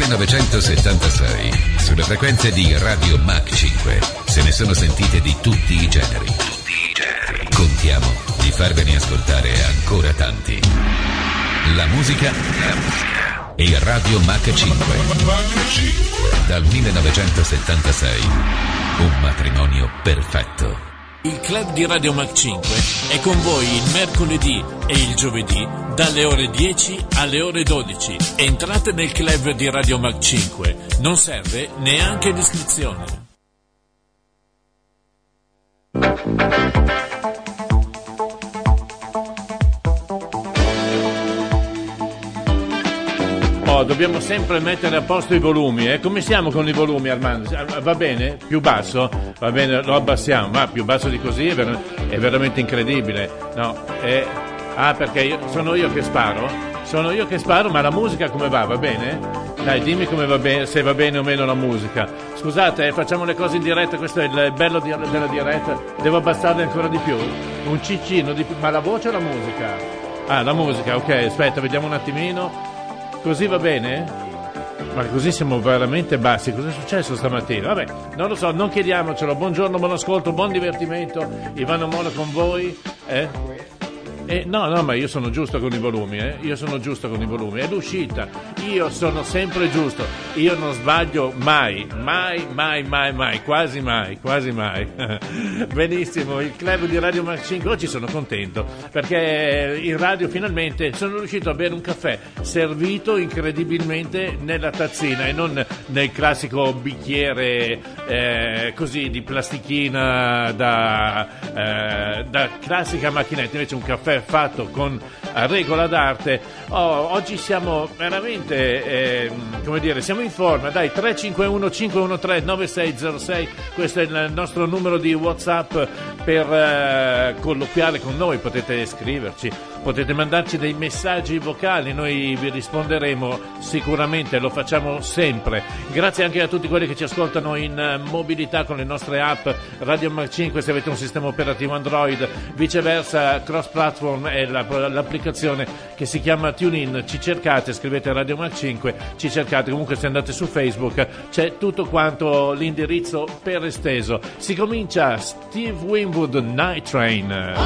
1976, sulle frequenze di Radio Mach 5, se ne sono sentite di tutti i generi. Contiamo di farvene ascoltare ancora tanti. La musica e Radio Mach 5. Dal 1976, un matrimonio perfetto. Il club di Radio Mach 5 è con voi il mercoledì e il giovedì dalle ore 10 alle ore 12. Entrate nel club di Radio Mach 5, non serve neanche l'iscrizione. Dobbiamo sempre mettere a posto i volumi, Come siamo con i volumi, Armando? Va bene? Più basso? Va bene, lo abbassiamo, ma più basso di così è veramente incredibile. No, perché sono io che sparo? Sono io che sparo, ma la musica come va? Va bene? Dai, dimmi come va bene, se va bene o meno la musica. Scusate, facciamo le cose in diretta, questo è il bello della diretta. Devo abbassarle ancora di più? Un ciccino di più, ma la voce o la musica? Ah, la musica, ok, aspetta, vediamo un attimino. Così va bene? Ma così siamo veramente bassi. Cosa è successo stamattina? Vabbè, non lo so, non chiediamocelo. Buongiorno, buon ascolto, buon divertimento. Ivano Mola con voi. No, ma io sono giusto con i volumi, Io sono giusto con i volumi. È l'uscita. Io sono sempre giusto. Io non sbaglio mai. Quasi mai. Benissimo, il club di Radio Mach 5. Oggi sono contento perché in radio finalmente sono riuscito a bere un caffè servito incredibilmente nella tazzina e non nel classico bicchiere così di plastichina da classica macchinetta. Invece un caffè fatto con regola d'arte. Oggi siamo veramente siamo in forma. Dai, 351 513 9606, questo è il nostro numero di WhatsApp per colloquiare con noi. Potete scriverci, potete mandarci dei messaggi vocali, noi vi risponderemo sicuramente, lo facciamo sempre. Grazie anche a tutti quelli che ci ascoltano in mobilità con le nostre app Radio Mach 5, se avete un sistema operativo Android, viceversa cross platform è l'applicazione che si chiama TuneIn. Ci cercate, scrivete Radio Mach 5, ci cercate. Comunque se andate su Facebook c'è tutto quanto l'indirizzo per esteso. Si comincia. Steve Winwood, Night Train.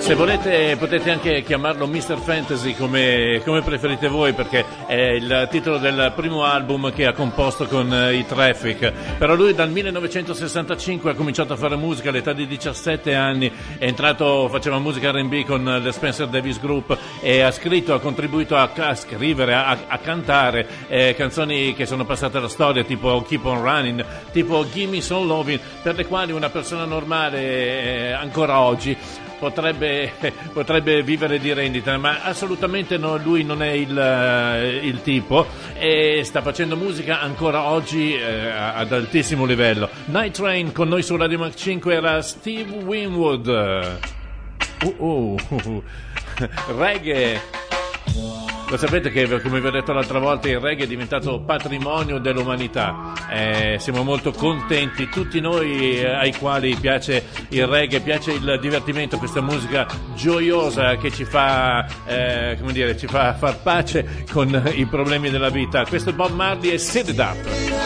Se volete potete anche chiamarlo Mr. Fantasy come preferite voi, perché è il titolo del primo album che ha composto con i Traffic. Però lui dal 1965 ha cominciato a fare musica all'età di 17 anni, è entrato, faceva musica R&B con le Spencer Davis Group e ha scritto, ha contribuito a scrivere, a cantare canzoni che sono passate alla storia, tipo Keep on Running, tipo Gimme Some Lovin', per le quali una persona normale ancora oggi potrebbe vivere di rendita, ma assolutamente no, lui non è il tipo, e sta facendo musica ancora oggi ad altissimo livello. Night Train con noi su Radio Mac 5 era Steve Winwood. Reggae. Lo sapete che, come vi ho detto l'altra volta, il reggae è diventato patrimonio dell'umanità. Siamo molto contenti, tutti noi ai quali piace il reggae, piace il divertimento, questa musica gioiosa che ci fa, ci fa far pace con i problemi della vita. Questo è Bob Marley e Set It Up.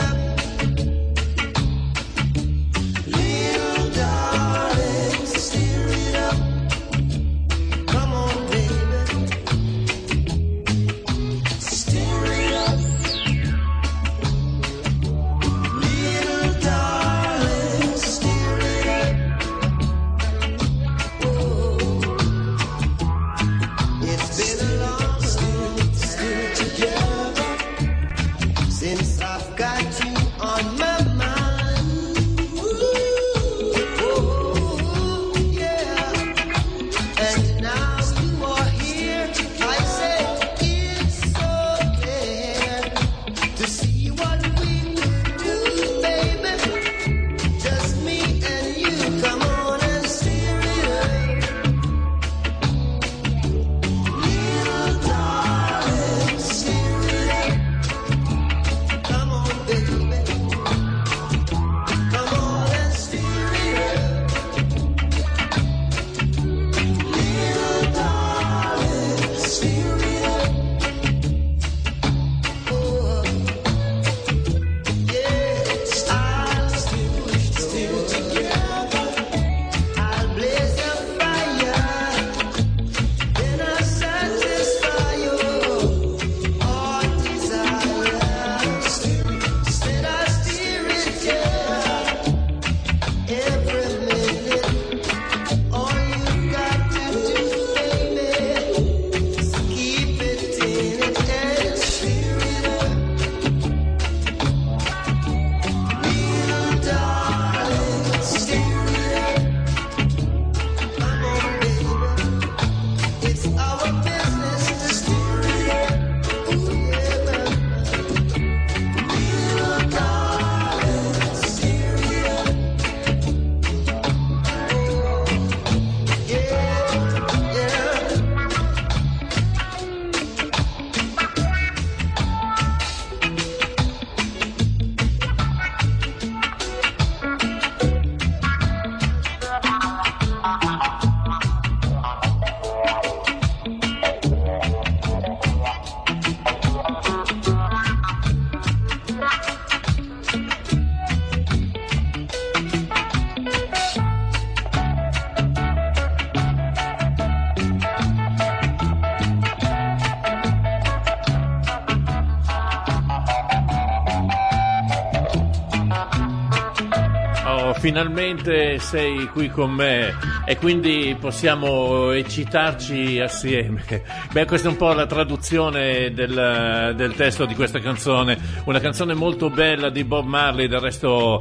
Finalmente sei qui con me e quindi possiamo eccitarci assieme. Beh, questa è un po' la traduzione del testo di questa canzone, una canzone molto bella di Bob Marley. Del resto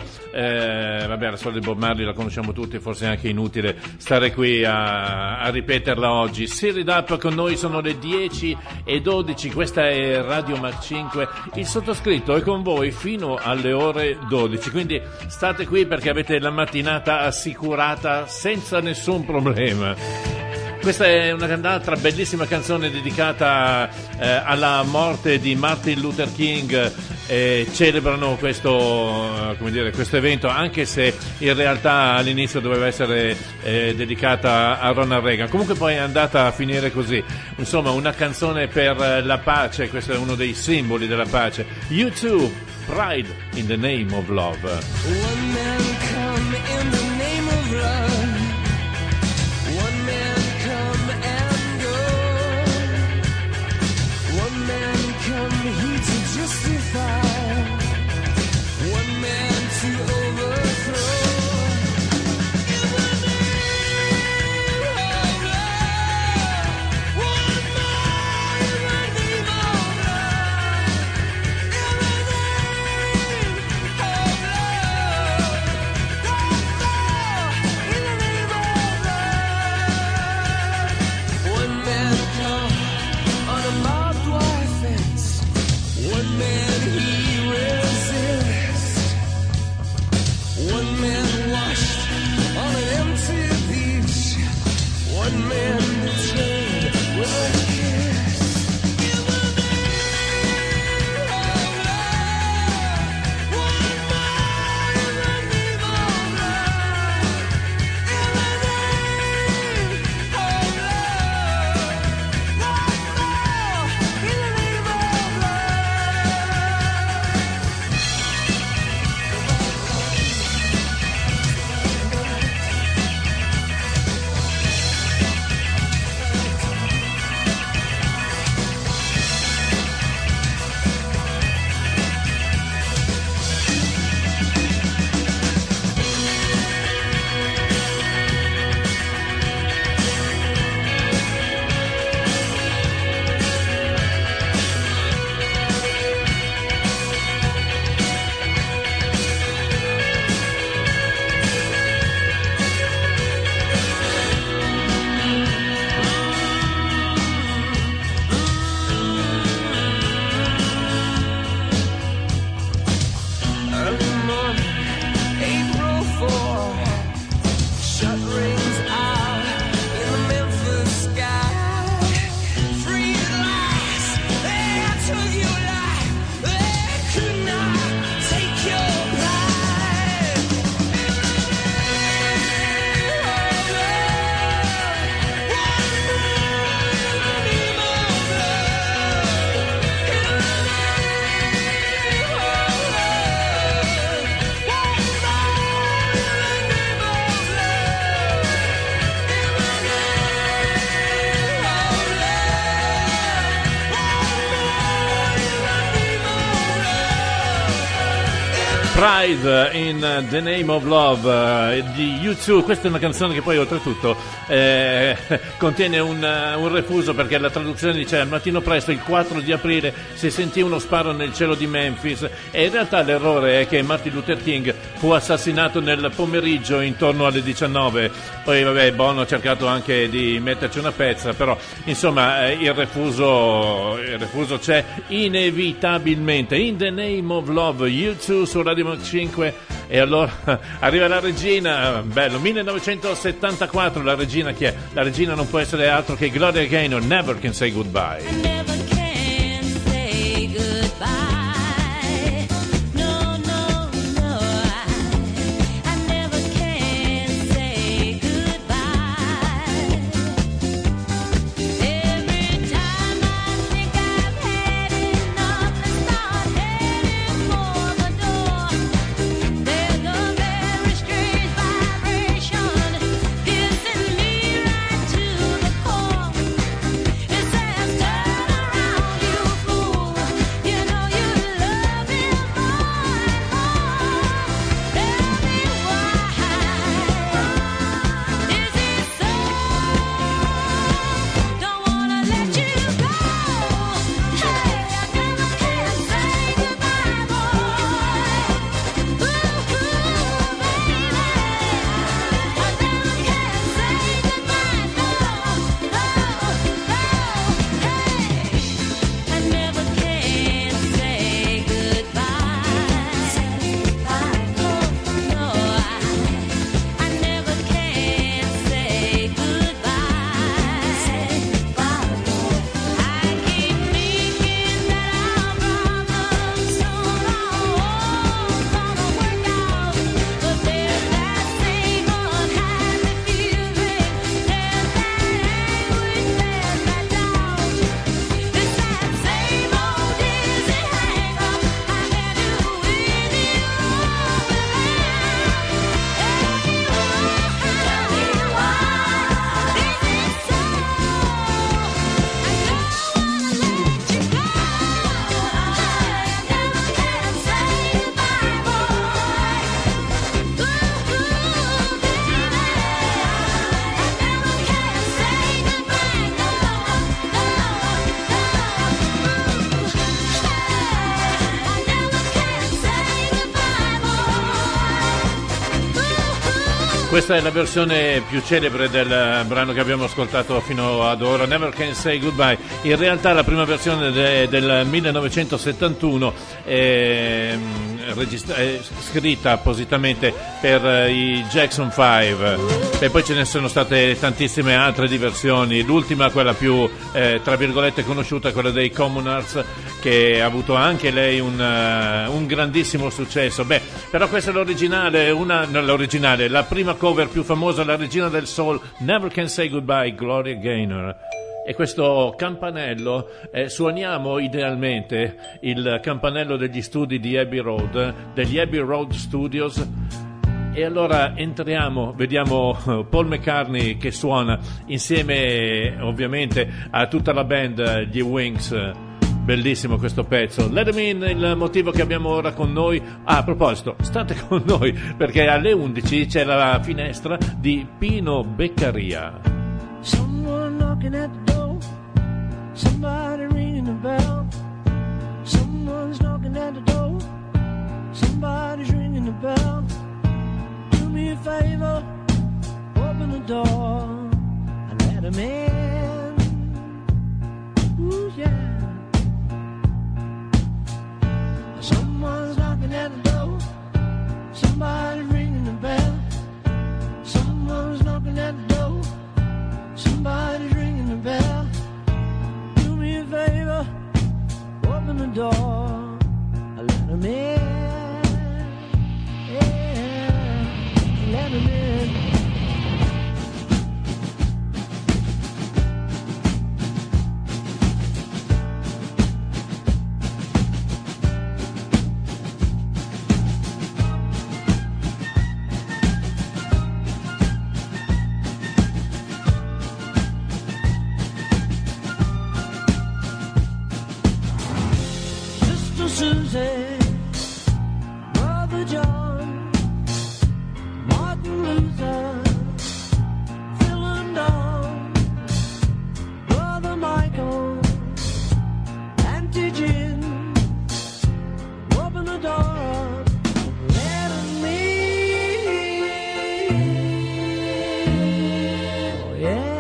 la storia di Bob Marley la conosciamo tutti, forse è anche inutile stare qui a ripeterla oggi. Set It Up con noi, sono le 10:12, questa è Radio Mac 5, il sottoscritto è con voi fino alle ore 12, quindi state qui perché avete la mattinata assicurata senza nessun problema. Questa è un'altra bellissima canzone dedicata alla morte di Martin Luther King. Celebrano questo evento, anche se in realtà all'inizio doveva essere dedicata a Ronald Reagan. Comunque poi è andata a finire così. Insomma, una canzone per la pace, questo è uno dei simboli della pace. U2, Pride in the Name of Love. One man come in the name of love. One man come Pride in the Name of Love di U2. Questa è una canzone che poi oltretutto contiene un refuso, perché la traduzione dice: al mattino presto il 4 di aprile si sentì uno sparo nel cielo di Memphis, e in realtà l'errore è che Martin Luther King fu assassinato nel pomeriggio intorno alle 19. Poi vabbè, Bono ha cercato anche di metterci una pezza, però insomma il refuso c'è inevitabilmente. In the Name of Love, U2 su Radio Mac 5. E allora arriva la regina, bello, 1974. La regina chi è? La regina non può essere altro che Gloria Gaynor, Never Can Say Goodbye. Questa è la versione più celebre del brano che abbiamo ascoltato fino ad ora, Never Can Say Goodbye. In realtà la prima versione del 1971 è scritta appositamente per i Jackson 5 e poi ce ne sono state tantissime altre di versioni. L'ultima, quella più tra virgolette conosciuta, quella dei Commoners, che ha avuto anche lei un grandissimo successo. Però questa è l'originale, la prima cover più famosa, la regina del soul, Never Can Say Goodbye, Gloria Gaynor. E questo campanello, suoniamo idealmente il campanello degli studi di Abbey Road, degli Abbey Road Studios. E allora entriamo, vediamo Paul McCartney che suona insieme ovviamente a tutta la band, gli Wings. Bellissimo questo pezzo. Let Me In, il motivo che abbiamo ora con noi. A proposito, state con noi perché alle 11 c'è la finestra di Pino Beccaria. Someone knocking at the door, somebody ringing the bell. Someone's knocking at the door, somebody's ringing the bell. Do me a favor, open the door and let him in. Ooh, yeah. Someone's knocking at the door, somebody's ringing the bell. Someone's knocking at the door, somebody's ringing the bell. Do me a favor, open the door, let them in. Yeah, let them in. Susie, Brother John, Martin Luther, Phil and Don, Brother Michael, Auntie Jim, open the door, let him in. Oh, yeah.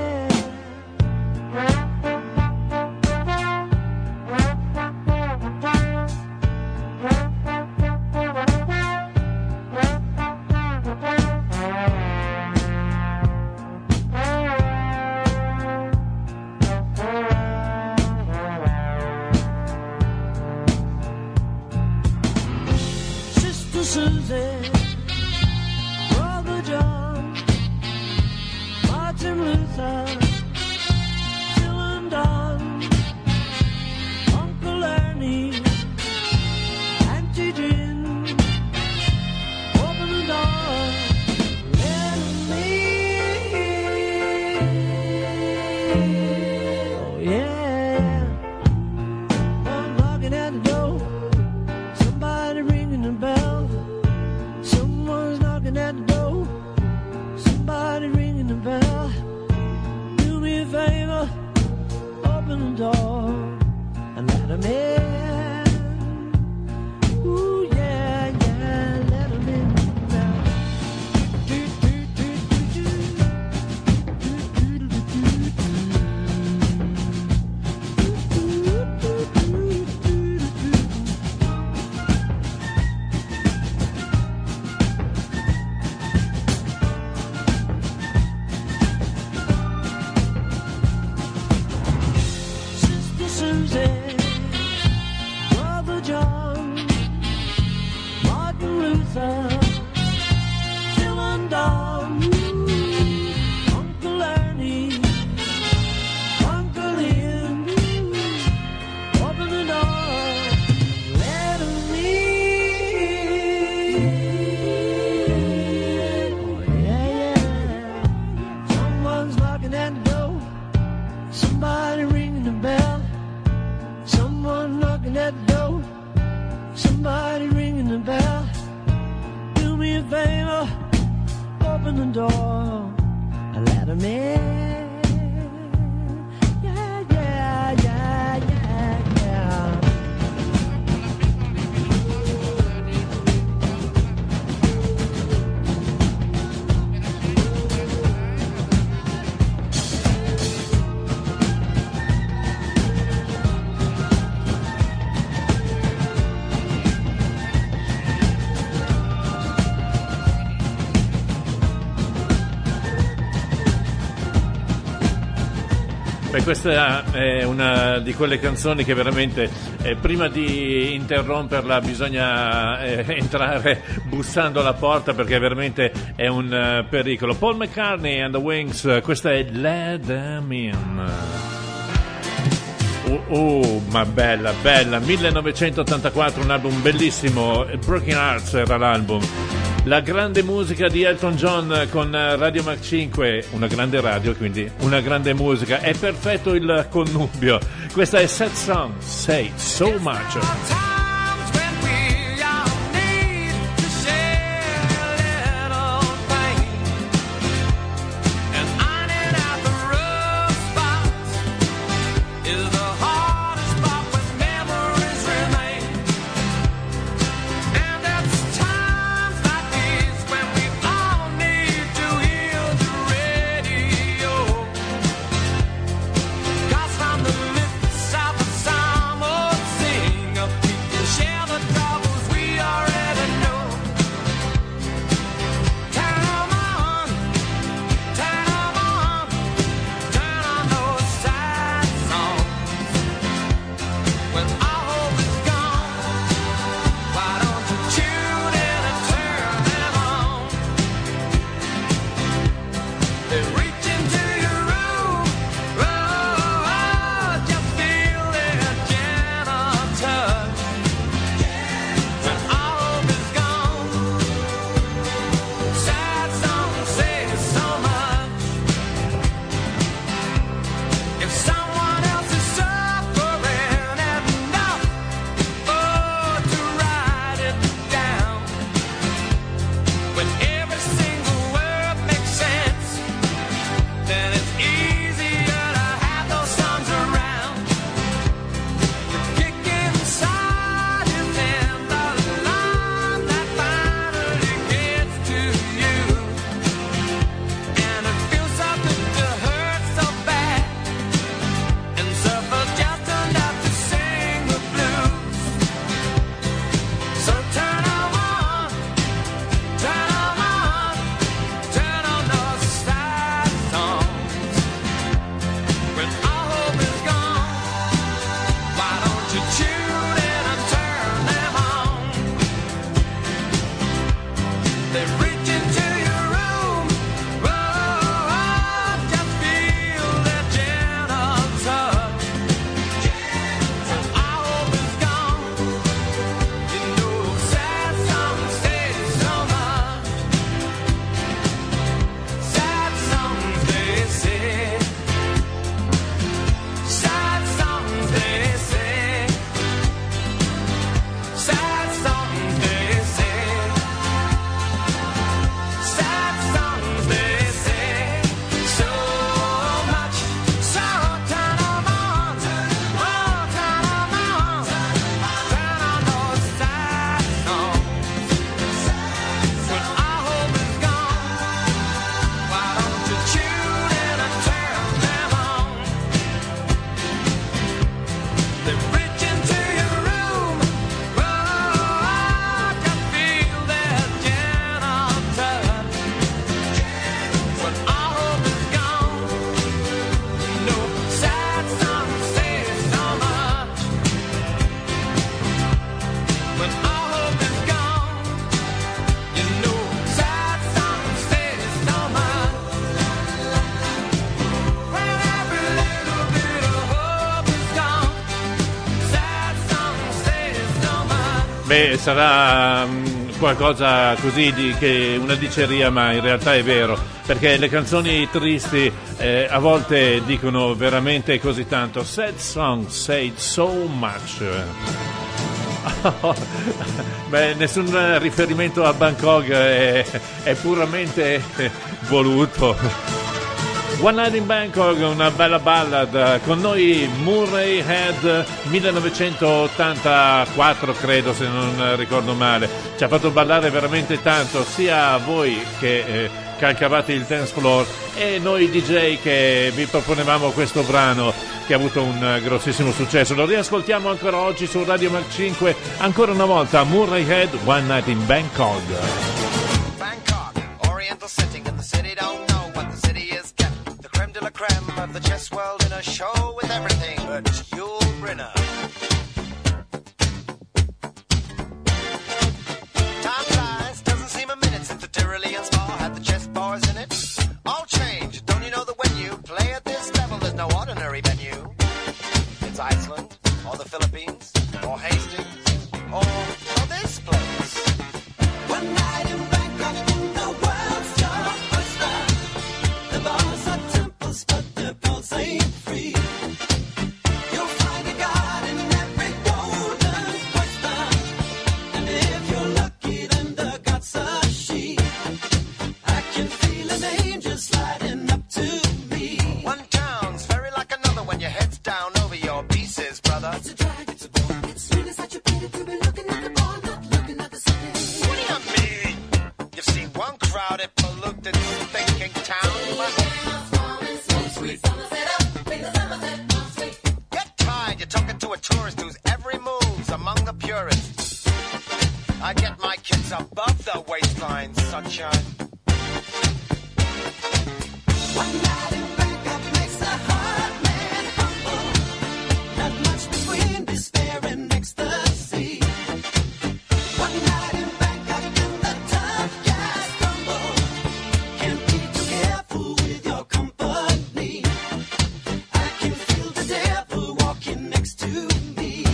Susie, Brother John, Martin Luther, Phil and Don, Uncle Ernie, Auntie Jim, open the door, let him in. Oh yeah, I'm knocking at the door, somebody ringing the bell. Someone's knocking at the door, somebody ringing the bell. Do me a favor, open the door and let him in. Ooh yeah, yeah, let him in now. Do, do, do, do, do. Do, do, do, do, Susie, Brother John, Martin Luther, Phil and Don, Uncle Ernie, Uncle Ian, open the door, let him in. Oh yeah, yeah. Someone's knocking at the door, somebody ringing the bell. Someone knocking at the door, somebody ringing the bell. Do me a favor, open the door and let him in. Yeah, yeah, yeah, yeah, yeah. Beh, questa è una di quelle canzoni che veramente prima di interromperla bisogna entrare bussando alla porta, perché veramente è un pericolo. Paul McCartney and the Wings, questa è Let Them In. Ma bella, 1984, un album bellissimo, Broken Hearts era l'album. La grande musica di Elton John con Radio Mach 5, una grande radio, quindi una grande musica, è perfetto il connubio. Questa è Sad Song, Say So Much. Beh, sarà qualcosa così che una diceria, ma in realtà è vero, perché le canzoni tristi a volte dicono veramente così tanto. Sad song say so much. Beh, nessun riferimento a Bangkok, è puramente voluto. One Night in Bangkok, una bella ballad, con noi Murray Head, 1984 credo, se non ricordo male. Ci ha fatto ballare veramente tanto, sia voi che calcavate il dance floor e noi DJ che vi proponevamo questo brano che ha avuto un grossissimo successo. Lo riascoltiamo ancora oggi su Radio Mach 5, ancora una volta Murray Head, One Night in Bangkok. Bangkok, oriental setting, and the city don't know what the city is. Get the creme de la creme of the chess world in a show crowded, polluted, thinking town. Get tired, you're talking to a tourist whose every move's among the purists. I get my kids above the waistline, sunshine. One night in Bangkok makes a hard man humble. Not much between despair and ecstasy. One night in Bangkok and the tough guys crumble. Can't be too careful with your company. I can feel the devil walking next to me.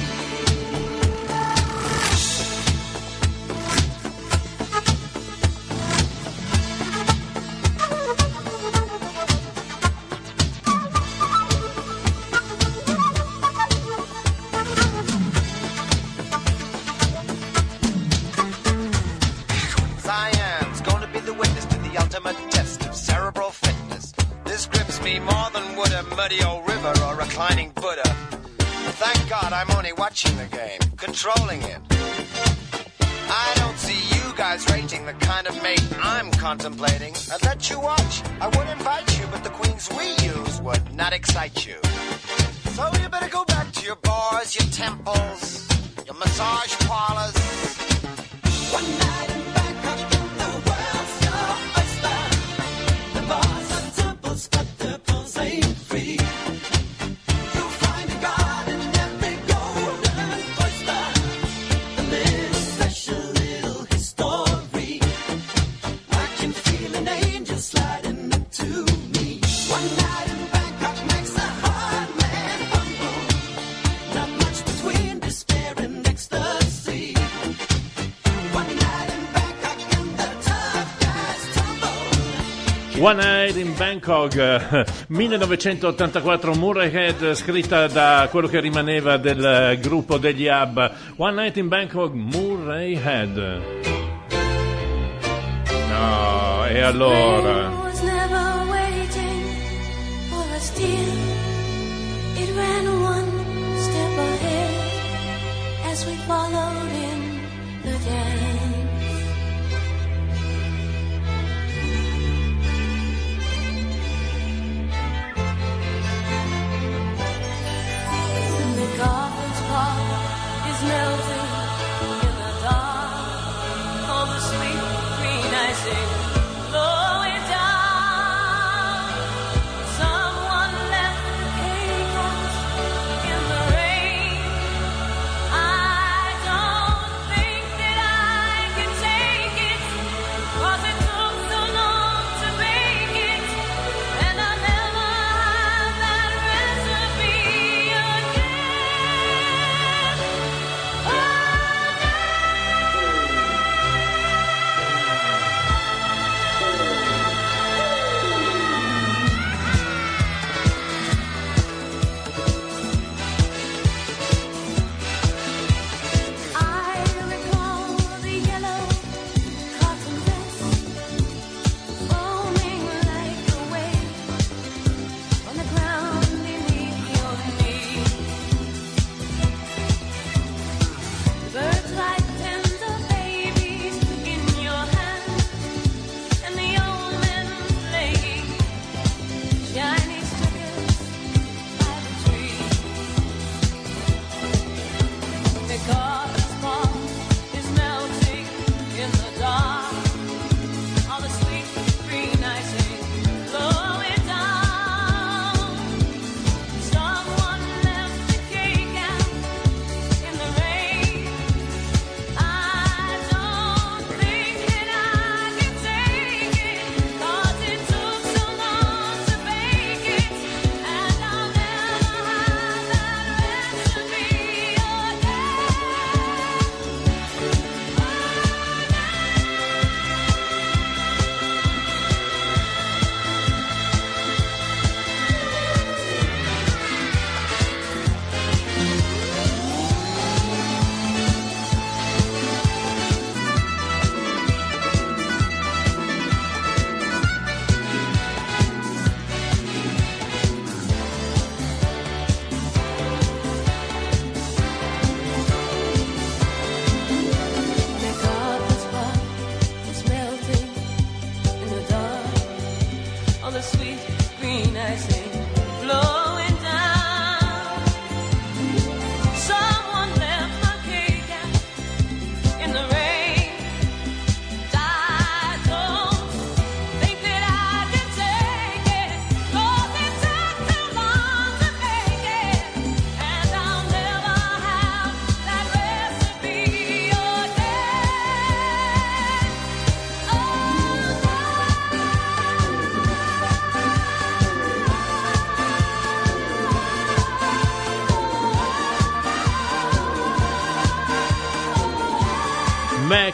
Cyan's gonna be the witness to the ultimate test of cerebral fitness. This grips me more than would a muddy old river or reclining Buddha. Thank God I'm only watching the game, controlling it. I don't see you guys rating the kind of mate I'm contemplating. I'd let you watch, I would invite you, but the queens we use would not excite you. So you better go back to your bars, your temples, your massage parlors. One night in Bangkok and the world's your oyster. The bars are temples, but the pulse ain't free. You'll find a god in every golden oyster. A little special little history. I can feel an angel sliding into me. One night in Bangkok makes a hard man humble. Not much between despair and ecstasy. One Night in Bangkok, 1984, Murray Head, scritta da quello che rimaneva del gruppo degli ABBA. One Night in Bangkok, Murray Head. No, e allora? Was never waiting for a steal. It ran one step ahead as we followed in the dance. The garden's park is melting in the dark. All the sweet green icing flowing down. Someone left the chaos in the rain. I don't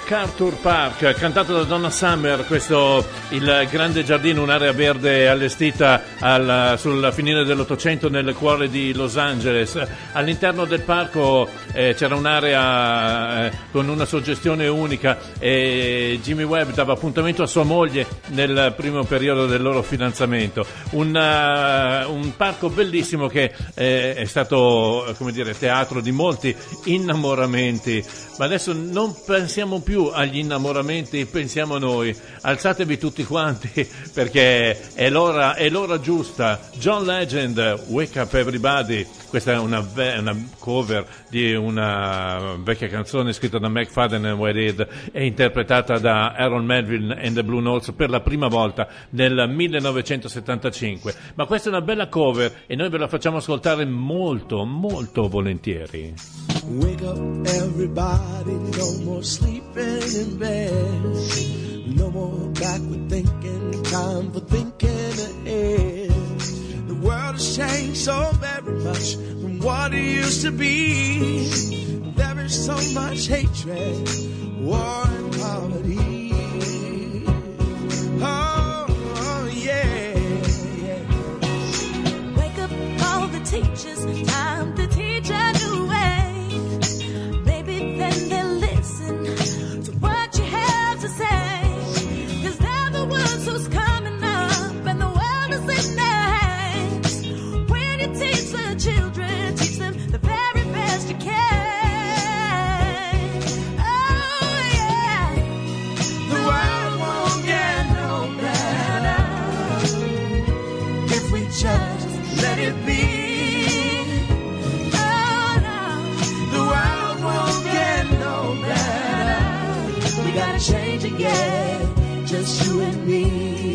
MacArthur Park, cantato da Donna Summer, questo il grande giardino, un'area verde allestita sul finire dell'Ottocento nel cuore di Los Angeles. All'interno del parco c'era un'area con una suggestione unica e Jimmy Webb dava appuntamento a sua moglie nel primo periodo del loro fidanzamento. Un parco bellissimo che è stato, come dire, teatro di molti innamoramenti, ma adesso non pensiamo più agli innamoramenti, pensiamo a noi. Alzatevi tutti quanti perché è l'ora giusta. John Legend, Wake Up Everybody. Questa è una cover di una vecchia canzone scritta da McFadden e Wade Reed e interpretata da Aaron Melville and the Blue Notes per la prima volta nel 1975. Ma questa è una bella cover e noi ve la facciamo ascoltare molto, molto volentieri. Wake up everybody, no more sleeping in bed, no more backward thinking, time for thinking ahead. The world has changed so very much from what it used to be. There is so much hatred, war and poverty. Oh yeah, yeah. Wake up all the teachers, time to teach a new way. Maybe then they'll listen to what you have to say. 'Cause they're the ones who's coming up and the world is in their hands. When you teach the children, teach them the very best you can. Oh yeah. The world won't get no better if we just let it be. Oh no. The world won't get no better. We gotta change again, just you and me.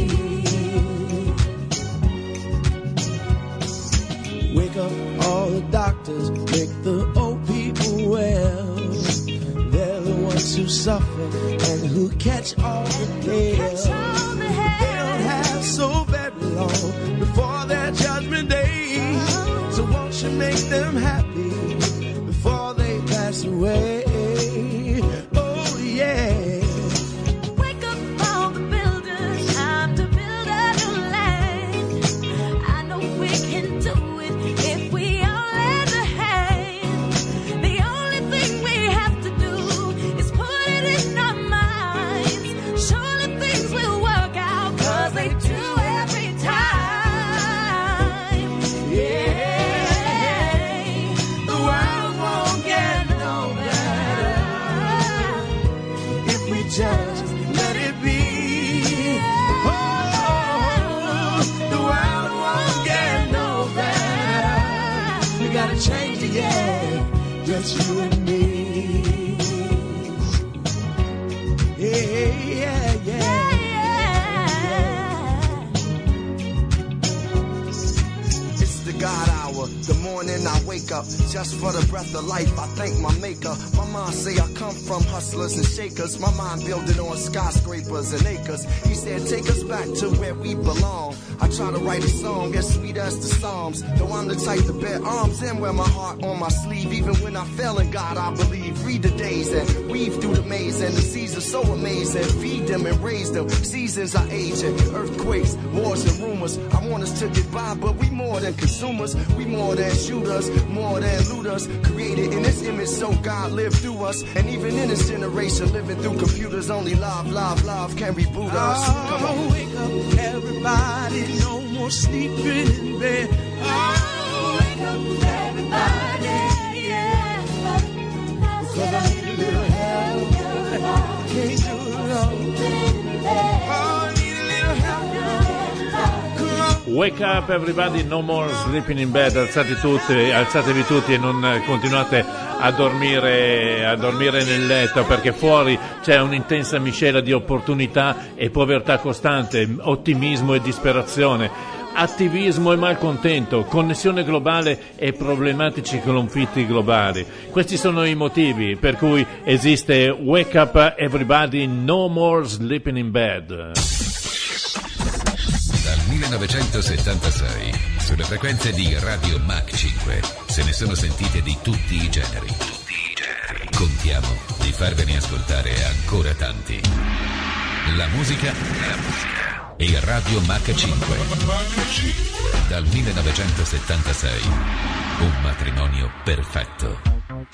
Wake up all the doctors, make the old people well. They're the ones who suffer and who catch all the hail. They don't have so very long before their judgment day. So won't you make them happy before they pass away? Oh yeah. Wake up all the builders, time to build a new land. I know we can do it if we all lend a hand. The only thing we have to do is put it in our minds. Surely things will work out, 'cause they do every time. Yeah. The world won't get no better if we just let it be. Oh, the world won't get no better. We gotta change again, just you and me. Yeah, yeah, yeah. It's the God hour, the morning I wake up. Just for the breath of life, I thank my maker. My mind say I come from hustlers and shakers. My mind building on skyscrapers and acres. He said take us back to where we belong. I try to write a song as sweet as the Psalms. Though I'm the type to bear arms and wear my heart on my sleeve. Even when I fail in God, I believe. Read the days and weave through the maze. And the seas are so amazing. Feed them and raise them. Seasons are aging. Earthquakes, wars and rumors. I want us to get by, but we more than consumers. We more than shooters, more than looters. Created in this image so God lived through us. And even in this generation, living through computers, only love, love, love can reboot us. Come on. Wake up everybody, no more sleeping in bed. Oh, wake up everybody, yeah. Cause I need a little help. Can't do it alone. Oh, I need a little help. Come on. Wake up everybody, no more sleeping in bed. Alzatevi tutti e non continuate a dormire nel letto, perché fuori c'è un'intensa miscela di opportunità e povertà costante, ottimismo e disperazione, attivismo e malcontento, connessione globale e problematici conflitti globali. Questi sono i motivi per cui esiste Wake Up Everybody, No More Sleeping in Bed. Dal 1976, sulle frequenze di Radio Mach 5, se ne sono sentite di tutti i generi. Contiamo di farvene ascoltare ancora tanti. La musica e Radio Mach 5. Dal 1976. Un matrimonio perfetto.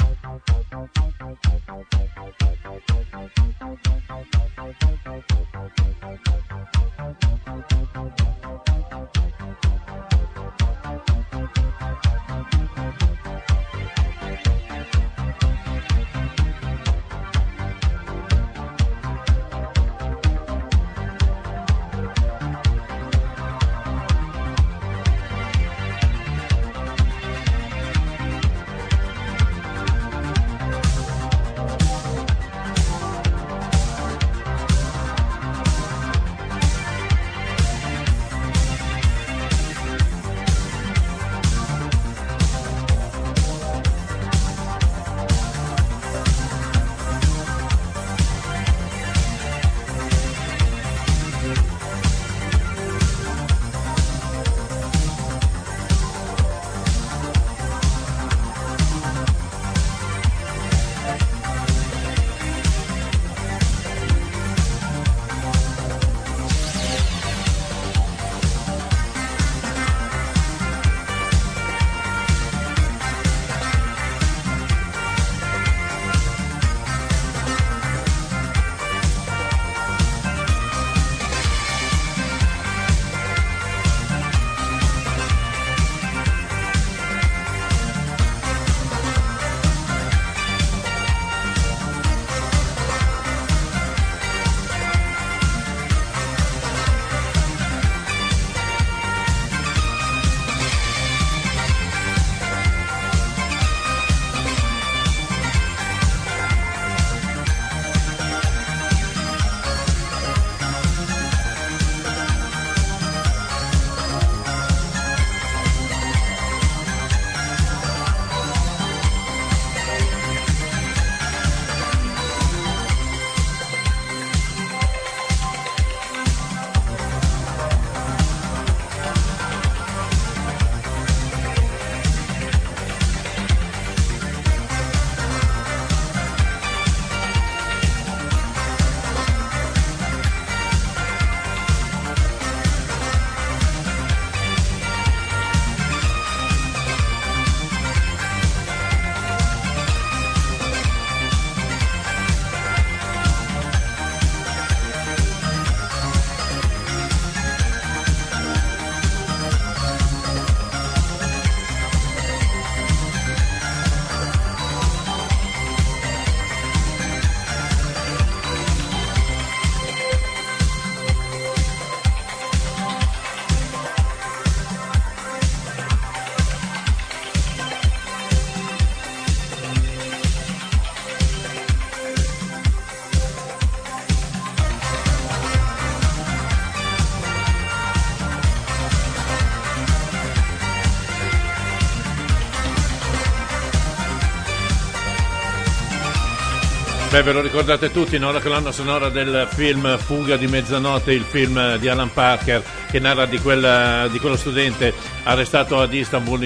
Beh, ve lo ricordate tutti, no? La colonna sonora del film Fuga di mezzanotte, il film di Alan Parker che narra di quello studente arrestato ad Istanbul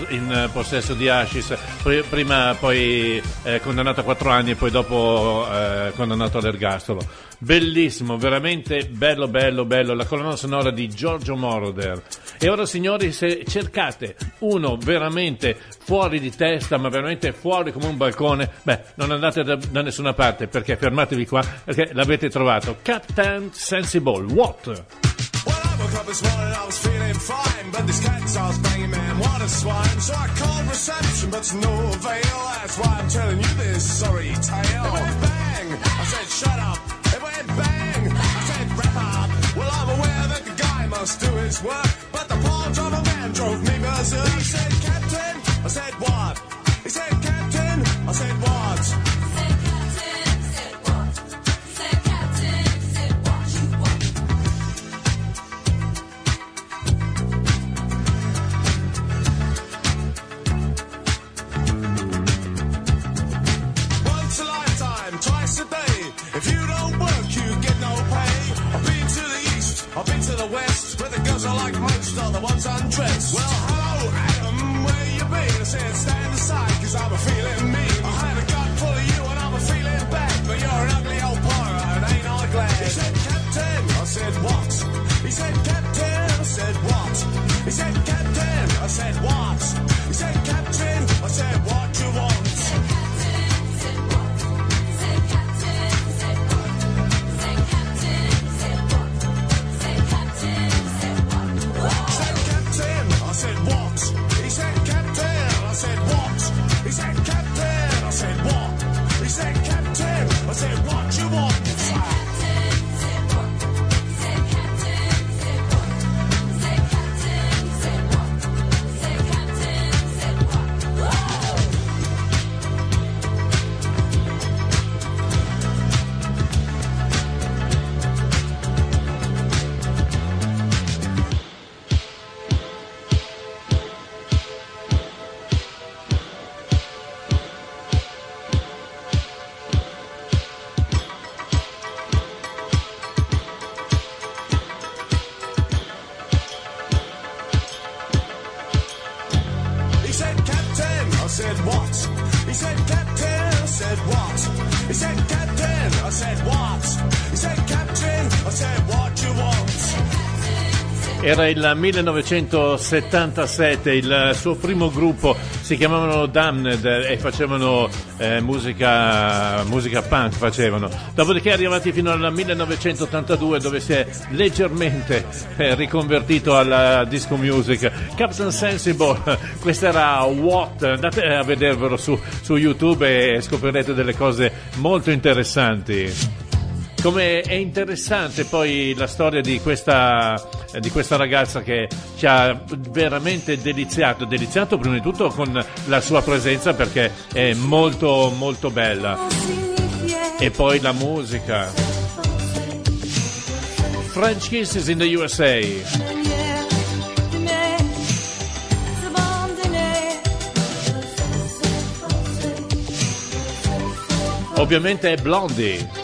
in possesso di hashish, prima poi condannato a 4 anni e poi dopo condannato all'ergastolo. Bellissimo, veramente bello, la colonna sonora di Giorgio Moroder. E ora, signori, se cercate uno veramente fuori di testa, ma veramente fuori come un balcone, beh, non andate da nessuna parte, perché fermatevi qua, perché l'avete trovato. Captain Sensible, What? Well, I woke up this morning, I was feeling fine, but this cat starts banging, man, what a swine. So I called reception, but to no avail. That's why I'm telling you this sorry tale. It went bang, I said shut up. It went bang, I said wrap up. Well, I'm aware that the guy must do his work, but the part of a man drove me berserk. He said, Captain, I said what? He said, Captain, I said what? Twice a day. If you don't work, you get no pay. I've been to the east, I've been to the west, where the girls are like most are the ones undressed. Well, hello, Adam, said, Captain, I said, what? He said, Captain, I said, what? He said, Captain, I said, what you want? I said, what? He said, Captain. I said, what? He said, Captain. I said, what? He said, Captain. I said, what you want? Era il 1977, il suo primo gruppo si chiamavano Damned e facevano musica punk facevano. Dopodiché è arrivati fino al 1982 dove si è leggermente riconvertito alla disco music. Captain Sensible, questa era What, andate a vedervelo su YouTube e scoprirete delle cose molto interessanti. Come è interessante poi la storia di questa ragazza che ci ha veramente deliziato prima di tutto con la sua presenza perché è molto molto bella, e poi la musica. French Kisses in the USA. Ovviamente è Blondie.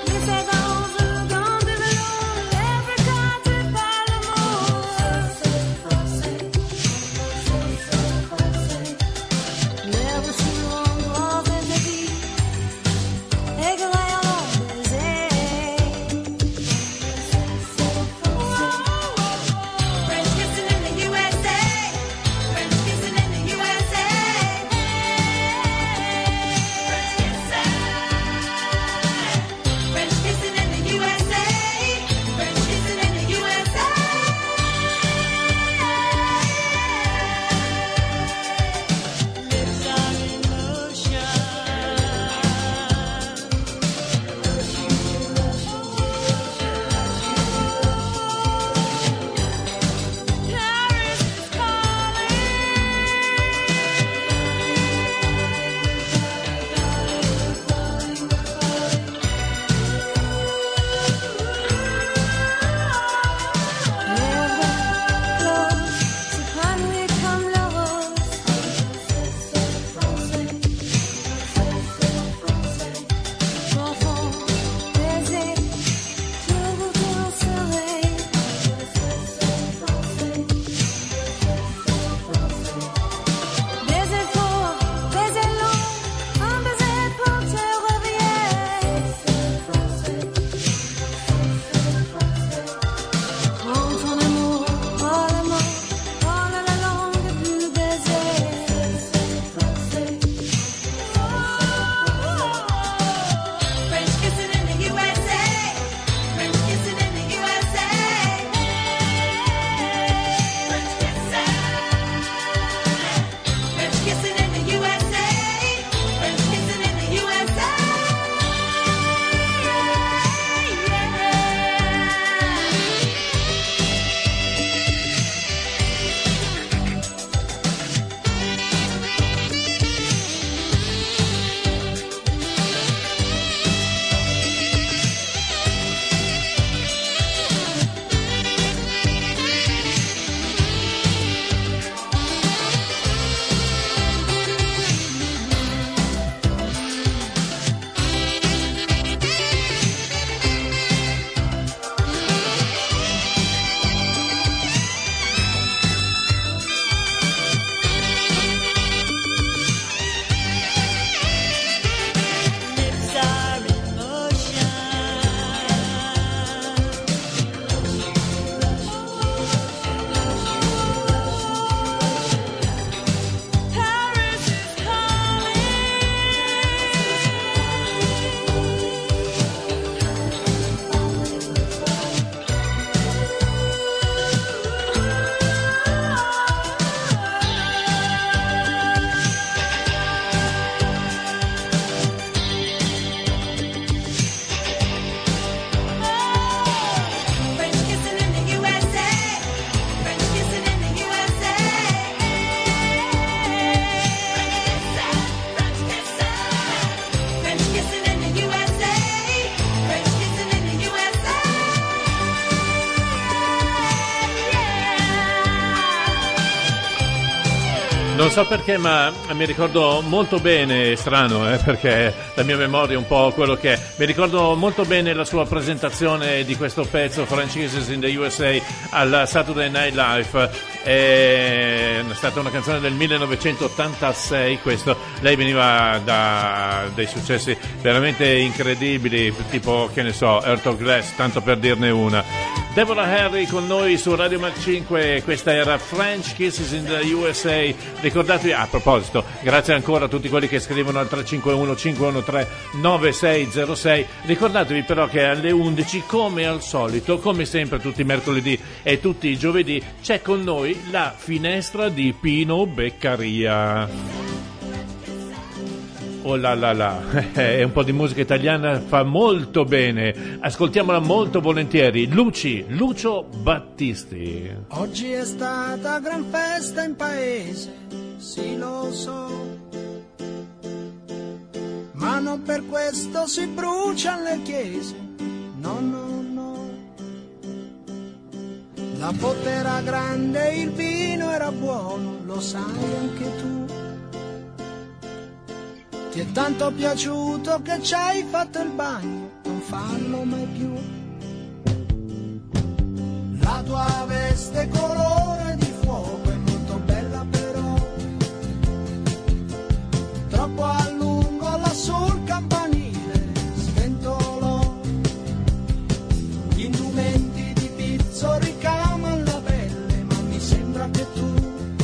Non so perché, ma mi ricordo molto bene, è strano, perché la mia memoria è un po' quello che è. Mi ricordo molto bene la sua presentazione di questo pezzo, French Kisses in the USA, al Saturday Night Live. È stata una canzone del 1986, questo. Lei veniva da dei successi veramente incredibili, tipo, che ne so, Earth of Glass, tanto per dirne una. Deborah Harry con noi su Radio Mac 5, questa era French Kisses in the USA. Ricordatevi, a proposito, grazie ancora a tutti quelli che scrivono al 351 513 9606. Ricordatevi però che alle 11, come al solito, come sempre tutti i mercoledì e tutti i giovedì, c'è con noi la finestra di Pino Beccaria. Oh là là là, è un po' di musica italiana, fa molto bene, ascoltiamola molto volentieri. Lucio Battisti. Oggi è stata gran festa in paese, sì lo so, ma non per questo si bruciano le chiese, no no no. La botte era grande, il vino era buono, lo sai anche tu. Ti è tanto piaciuto che ci hai fatto il bagno, non farlo mai più. La tua veste colore di fuoco è molto bella però, troppo a lungo lassù il campanile sventolò. Gli indumenti di pizzo ricamano la pelle, ma mi sembra che tu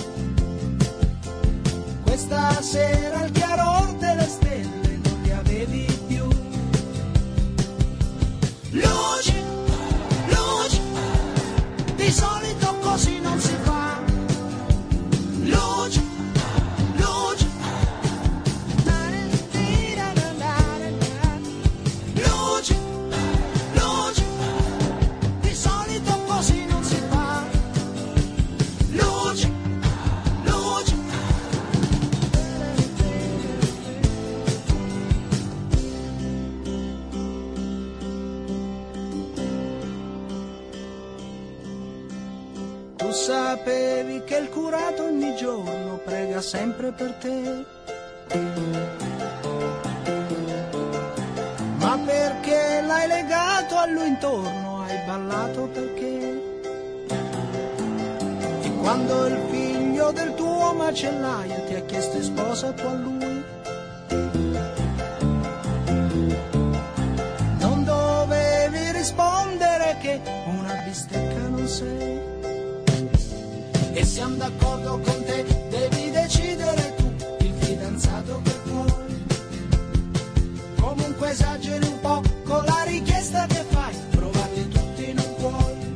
questa sera il chiaror delle stelle non li avevi più. Luci, luci, di solito così non si fa. Luci, luci, luci, luci, di solito così non si fa. Luci, luci. Tu sapevi che il curato ogni giorno prega sempre per te, ma perché l'hai legato a lui intorno, hai ballato perché. E quando il figlio del tuo macellaio ti ha chiesto in sposa tu a lui, non dovevi rispondere che una bistecca non sei. E siamo d'accordo con te, devi decidere tu, il fidanzato che vuoi. Comunque esageri un po' con la richiesta che fai, provate tutti non puoi.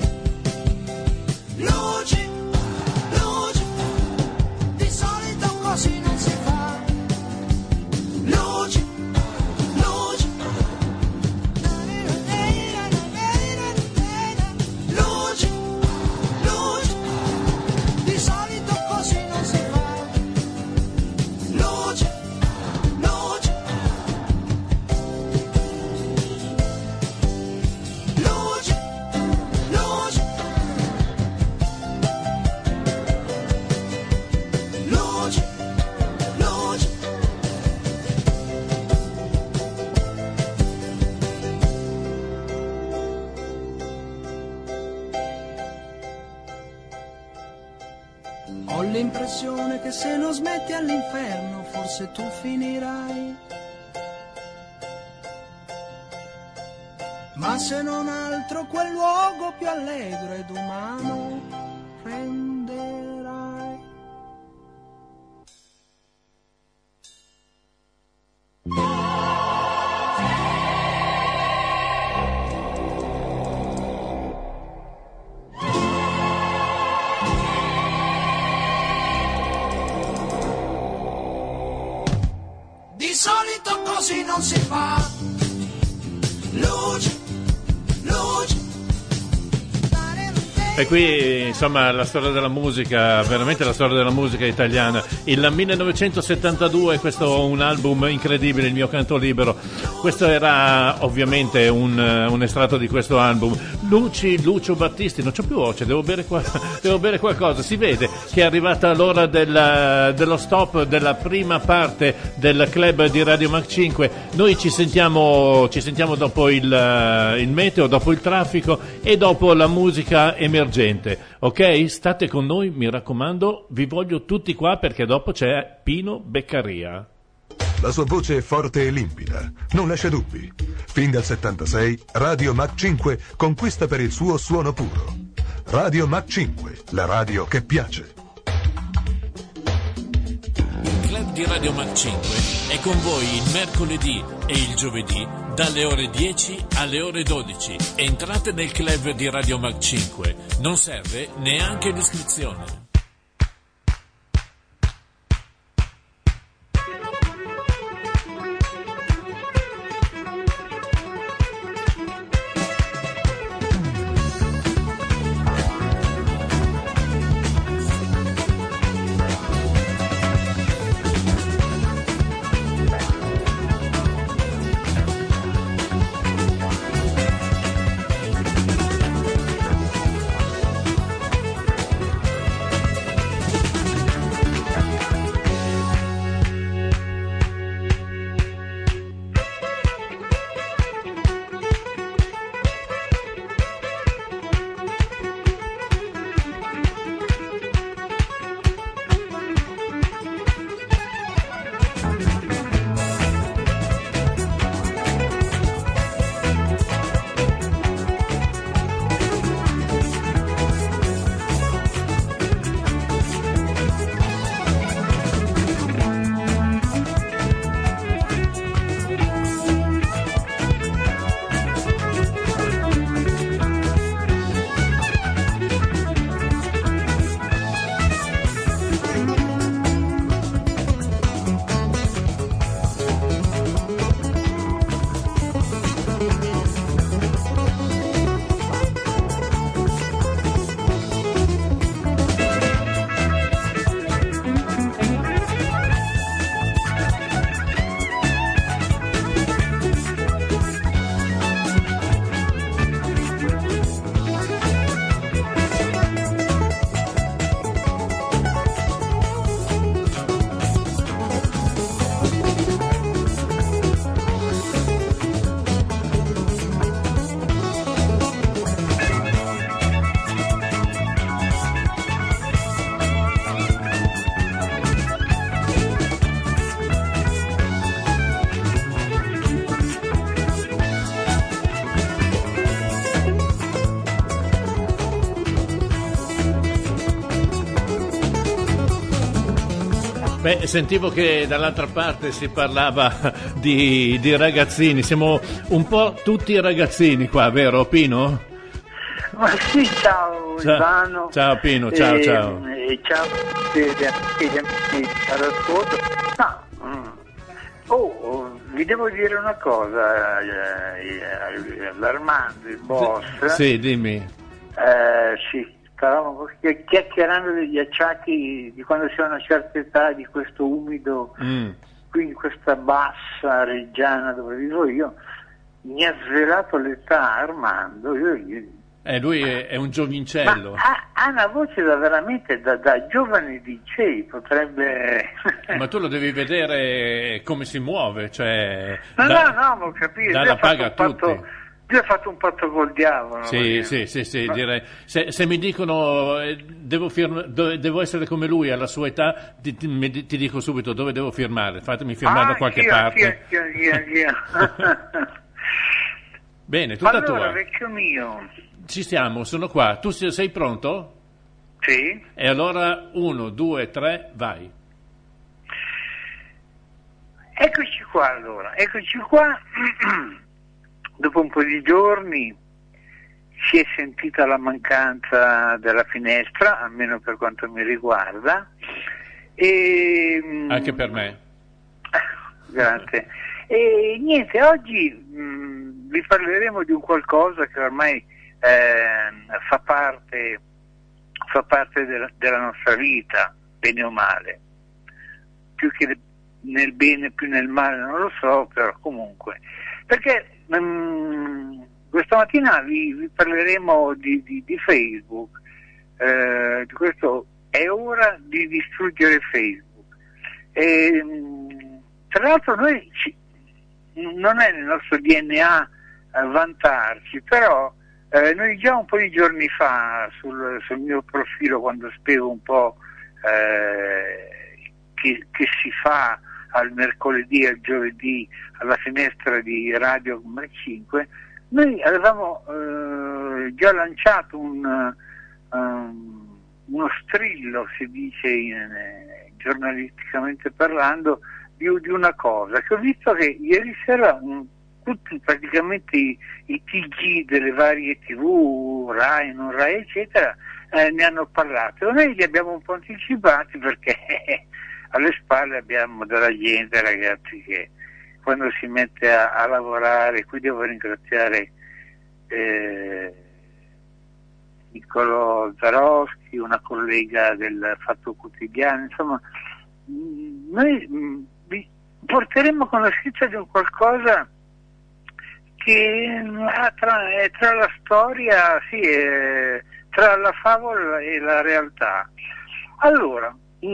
Luci, luci, di solito così non si fa. Luci, luci, luci, luci, di solito così non si fa. Luci, luci, luci, luci, luci, luci. Ho l'impressione che se non smetti all'inferno forse tu finirai, ma se non altro quel luogo più allegro ed umano renderai. Di solito così non si fa. Luci, luci. E qui, insomma, la storia della musica, veramente la storia della musica italiana. Il 1972, questo è un album incredibile, Il mio canto libero. Questo era ovviamente un estratto di questo album. Lucio Battisti, non c'ho più voce, devo bere qualcosa. Si vede che è arrivata l'ora dello stop della prima parte del club di Radio Mac 5. Noi ci sentiamo dopo il meteo, dopo il traffico e dopo la musica emergente. Ok? State con noi, mi raccomando, vi voglio tutti qua perché dopo c'è Pino Beccaria. La sua voce è forte e limpida, non lascia dubbi. Fin dal 76, Radio Mac 5 conquista per il suo suono puro. Radio Mac 5, la radio che piace. Il club di Radio Mac 5 è con voi il mercoledì e il giovedì dalle ore 10 alle ore 12. Entrate nel club di Radio Mac 5, non serve neanche l'iscrizione. Beh, sentivo che dall'altra parte si parlava di ragazzini, siamo un po' tutti ragazzini qua, vero Pino? Ma sì, ciao Ivano. Ciao Pino, ciao. Ciao all'ascolto. Vi devo dire una cosa, l'Armando, il boss. Sì, dimmi. Sì. Stavamo chiacchierando degli acciacchi di quando si ha una certa età, di questo umido, qui in questa bassa reggiana dove vivo io. Mi ha svelato l'età Armando. Lui è un giovincello. Ha una voce veramente da giovane DJ, potrebbe. Ma tu lo devi vedere come si muove, cioè. No, ma ho capito. Dà la paga a tutti. Io ho fatto un patto col diavolo. Sì, direi. Se mi dicono devo essere come lui alla sua età, ti dico subito dove devo firmare. Fatemi firmare da qualche parte. Io. Bene, tutta allora, tua. Vecchio mio. Ci siamo, sono qua. Tu sei pronto? Sì. E allora 1, 2, 3, vai. Eccoci qua allora, Dopo un po' di giorni si è sentita la mancanza della finestra, almeno per quanto mi riguarda. E, anche per me. Grazie. E niente, oggi vi parleremo di un qualcosa che ormai fa parte della nostra vita, bene o male. Più che nel bene, più nel male, non lo so, però comunque. Perché Questa mattina vi parleremo di Facebook, di questo è ora di distruggere Facebook. Tra l'altro non è nel nostro DNA vantarci, però noi già un po' di giorni fa sul mio profilo, quando spiego un po' che si fa al mercoledì e al giovedì alla finestra di Radio Mac 5, noi avevamo già lanciato uno strillo, si dice giornalisticamente parlando, di una cosa, che ho visto che ieri sera tutti praticamente i TG delle varie TV, Rai, non Rai, eccetera, ne hanno parlato. Noi li abbiamo un po' anticipati perché alle spalle abbiamo della gente, ragazzi, che quando si mette a lavorare, qui devo ringraziare Niccolò Zaroschi, una collega del Fatto Quotidiano, insomma, noi vi porteremo conoscenza di un qualcosa che è tra la storia, sì, tra la favola e la realtà. Allora,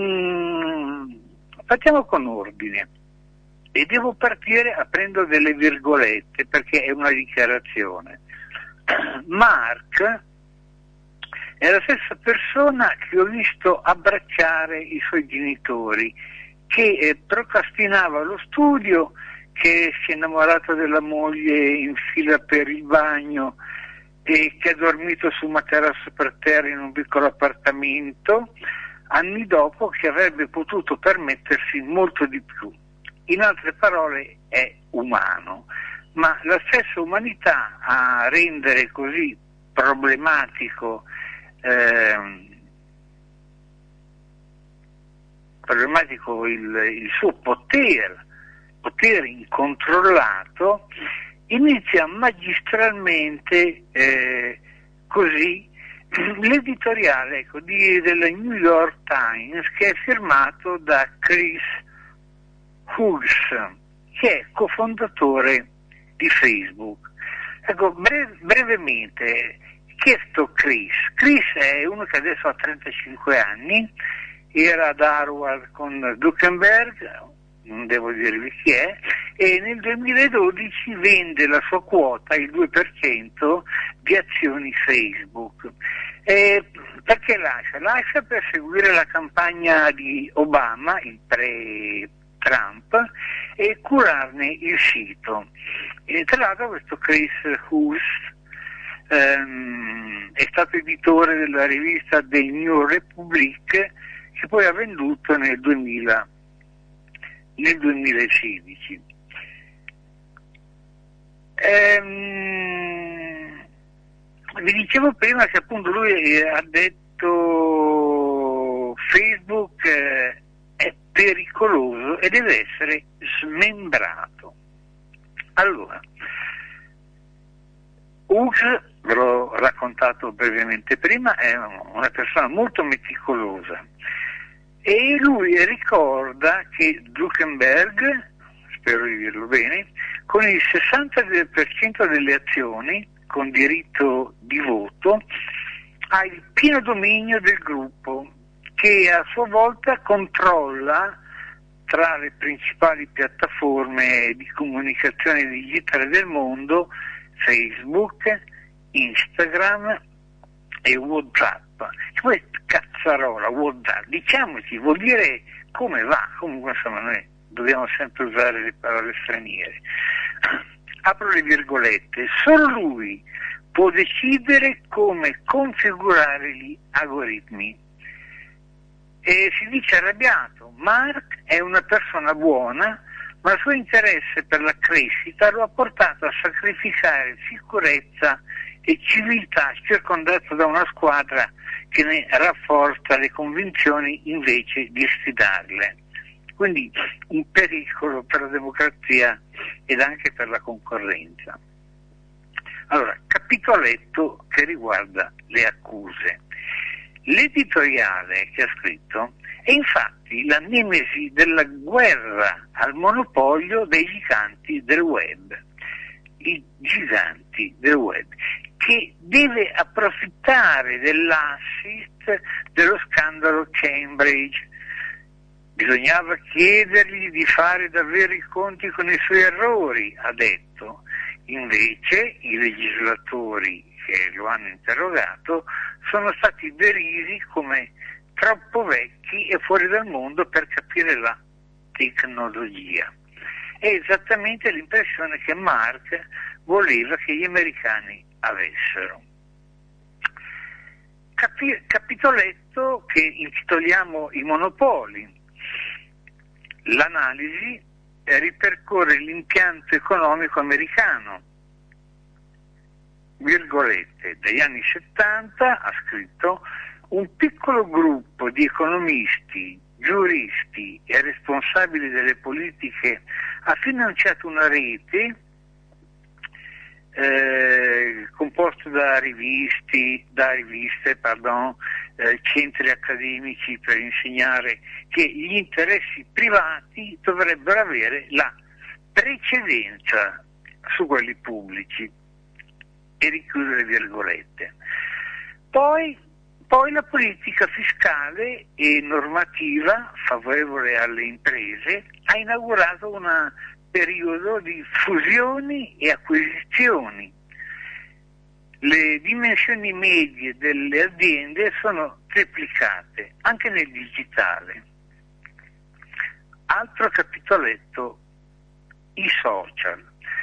partiamo con ordine e devo partire aprendo delle virgolette perché è una dichiarazione. Mark è la stessa persona che ho visto abbracciare i suoi genitori, che procrastinava lo studio, che si è innamorato della moglie in fila per il bagno e che ha dormito su un materasso per terra in un piccolo appartamento, anni dopo che avrebbe potuto permettersi molto di più. In altre parole è umano, ma la stessa umanità a rendere così problematico il suo potere incontrollato, inizia magistralmente così l'editoriale del New York Times, che è firmato da Chris Hughes, che è cofondatore di Facebook. Ecco, brevemente, chi è sto Chris? Chris è uno che adesso ha 35 anni, era ad Harvard con Zuckerberg, non devo dirvi chi è, e nel 2012 vende la sua quota, il 2% di azioni Facebook. Perché lascia? Lascia per seguire la campagna di Obama, il pre-Trump, e curarne il sito. E tra l'altro questo Chris Hughes è stato editore della rivista The New Republic, che poi ha venduto nel 2016. Vi dicevo prima che appunto lui ha detto Facebook è pericoloso e deve essere smembrato. Allora, Hughes, ve l'ho raccontato brevemente prima, è una persona molto meticolosa e lui ricorda che Zuckerberg, spero di dirlo bene, con il 60% delle azioni con diritto di voto ha il pieno dominio del gruppo, che a sua volta controlla tra le principali piattaforme di comunicazione digitale del mondo Facebook, Instagram e WhatsApp. Poi cazzarola, WhatsApp, diciamoci, vuol dire come va, comunque insomma noi dobbiamo sempre usare le parole straniere. Apro le virgolette, solo lui può decidere come configurare gli algoritmi. E si dice arrabbiato, Mark è una persona buona, ma il suo interesse per la crescita lo ha portato a sacrificare sicurezza e civiltà, circondato da una squadra che ne rafforza le convinzioni invece di sfidarle. Quindi un pericolo per la democrazia ed anche per la concorrenza. Allora, capitoletto che riguarda le accuse. L'editoriale che ha scritto è infatti la nemesi della guerra al monopolio dei giganti del web. i giganti del web, che deve approfittare dell'assist dello scandalo Cambridge. Bisognava chiedergli di fare davvero i conti con i suoi errori, ha detto. Invece i legislatori che lo hanno interrogato sono stati derisi come troppo vecchi e fuori dal mondo per capire la tecnologia. È esattamente l'impressione che Mark voleva che gli americani avessero. Capitoletto che intitoliamo I monopoli. L'analisi ripercorre l'impianto economico americano. Virgolette, dagli anni 70, ha scritto, un piccolo gruppo di economisti, giuristi e responsabili delle politiche ha finanziato una rete composto da riviste, centri accademici per insegnare che gli interessi privati dovrebbero avere la precedenza su quelli pubblici, e richiude le virgolette. Poi la politica fiscale e normativa favorevole alle imprese ha inaugurato un periodo di fusioni e acquisizioni. Le dimensioni medie delle aziende sono triplicate, anche nel digitale. Altro capitoletto, i social.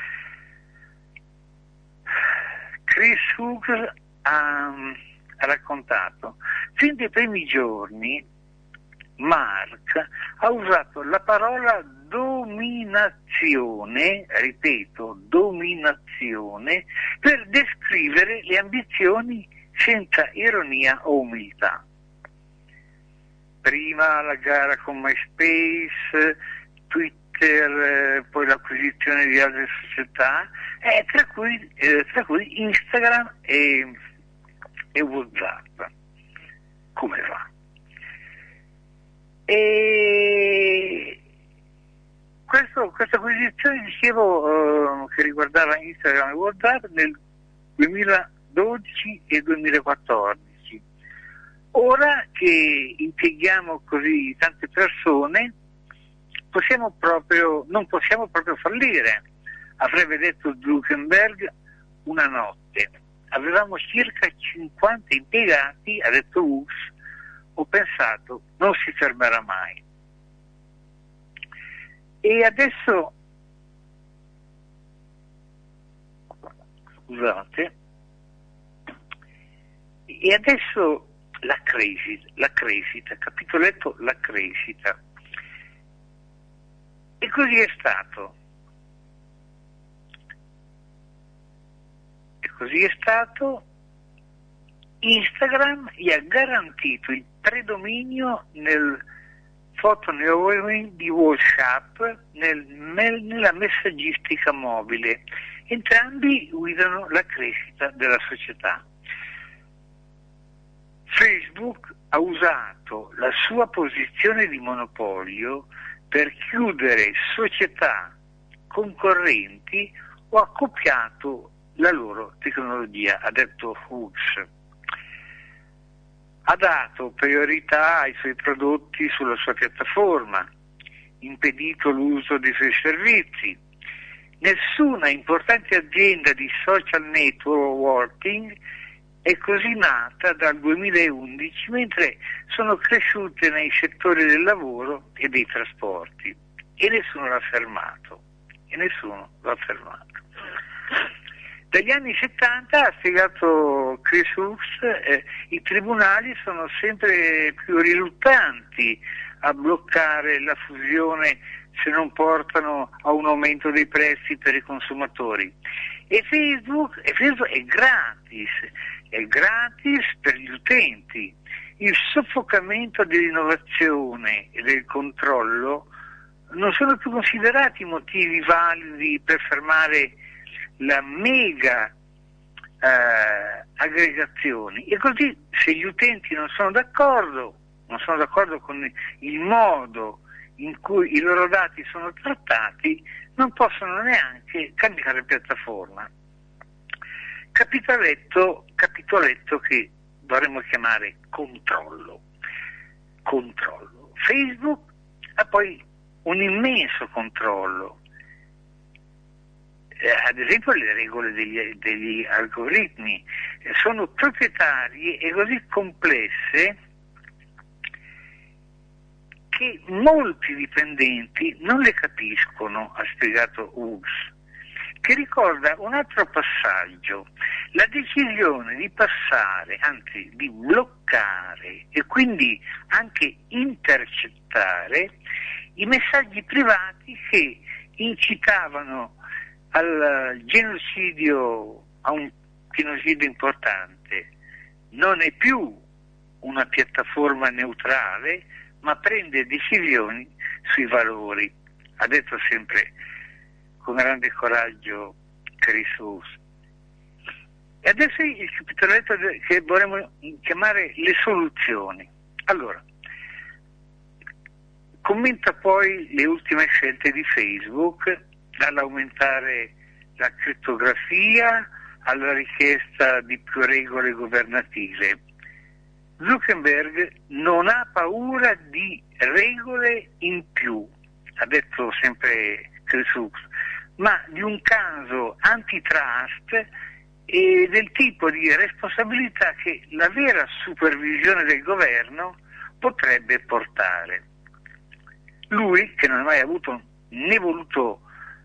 Chris Hughes ha raccontato, fin dai primi giorni Mark ha usato la parola dominazione, ripeto, dominazione, per descrivere le ambizioni senza ironia o umiltà. Prima la gara con MySpace, Twitter, poi l'acquisizione di altre società, tra cui Instagram e WhatsApp. Come va? E questa acquisizione, dicevo, che riguardava Instagram e WhatsApp nel 2012 e 2014. Ora che impieghiamo così tante persone, non possiamo proprio fallire, avrebbe detto Zuckerberg una notte. Avevamo circa 50 impiegati, ha detto Hughes, ho pensato non si fermerà mai. E adesso, la crescita, capitoletto la crescita. E così è stato. Instagram gli ha garantito il predominio nel photoneuroing di WhatsApp, nella messaggistica mobile. Entrambi guidano la crescita della società. Facebook ha usato la sua posizione di monopolio per chiudere società concorrenti o ha copiato la loro tecnologia, ha detto Hughes. Ha dato priorità ai suoi prodotti sulla sua piattaforma, impedito l'uso dei suoi servizi. Nessuna importante azienda di social networking è così nata dal 2011, mentre sono cresciute nei settori del lavoro e dei trasporti, e nessuno l'ha fermato. Dagli anni 70, ha spiegato Chris Hughes, i tribunali sono sempre più riluttanti a bloccare la fusione se non portano a un aumento dei prezzi per i consumatori. E Facebook è gratis per gli utenti. Il soffocamento dell'innovazione e del controllo non sono più considerati motivi validi per fermare la mega aggregazioni, e così se gli utenti non sono d'accordo con il modo in cui i loro dati sono trattati non possono neanche cambiare piattaforma. Capitoletto che dovremmo chiamare controllo. Facebook ha poi un immenso controllo, ad esempio le regole degli algoritmi sono proprietarie e così complesse che molti dipendenti non le capiscono, ha spiegato Hughes, che ricorda un altro passaggio, la decisione di passare, anzi di bloccare e quindi anche intercettare i messaggi privati che incitavano al genocidio, a un genocidio importante. Non è più una piattaforma neutrale, ma prende decisioni sui valori, ha detto sempre con grande coraggio Chris Hughes. E adesso il capitoletto che vorremmo chiamare le soluzioni. Allora, commenta poi le ultime scelte di Facebook, dall'aumentare la crittografia alla richiesta di più regole governative. Zuckerberg non ha paura di regole in più, ha detto sempre Chris Hughes, ma di un caso antitrust e del tipo di responsabilità che la vera supervisione del governo potrebbe portare. Lui, che non ha mai avuto né voluto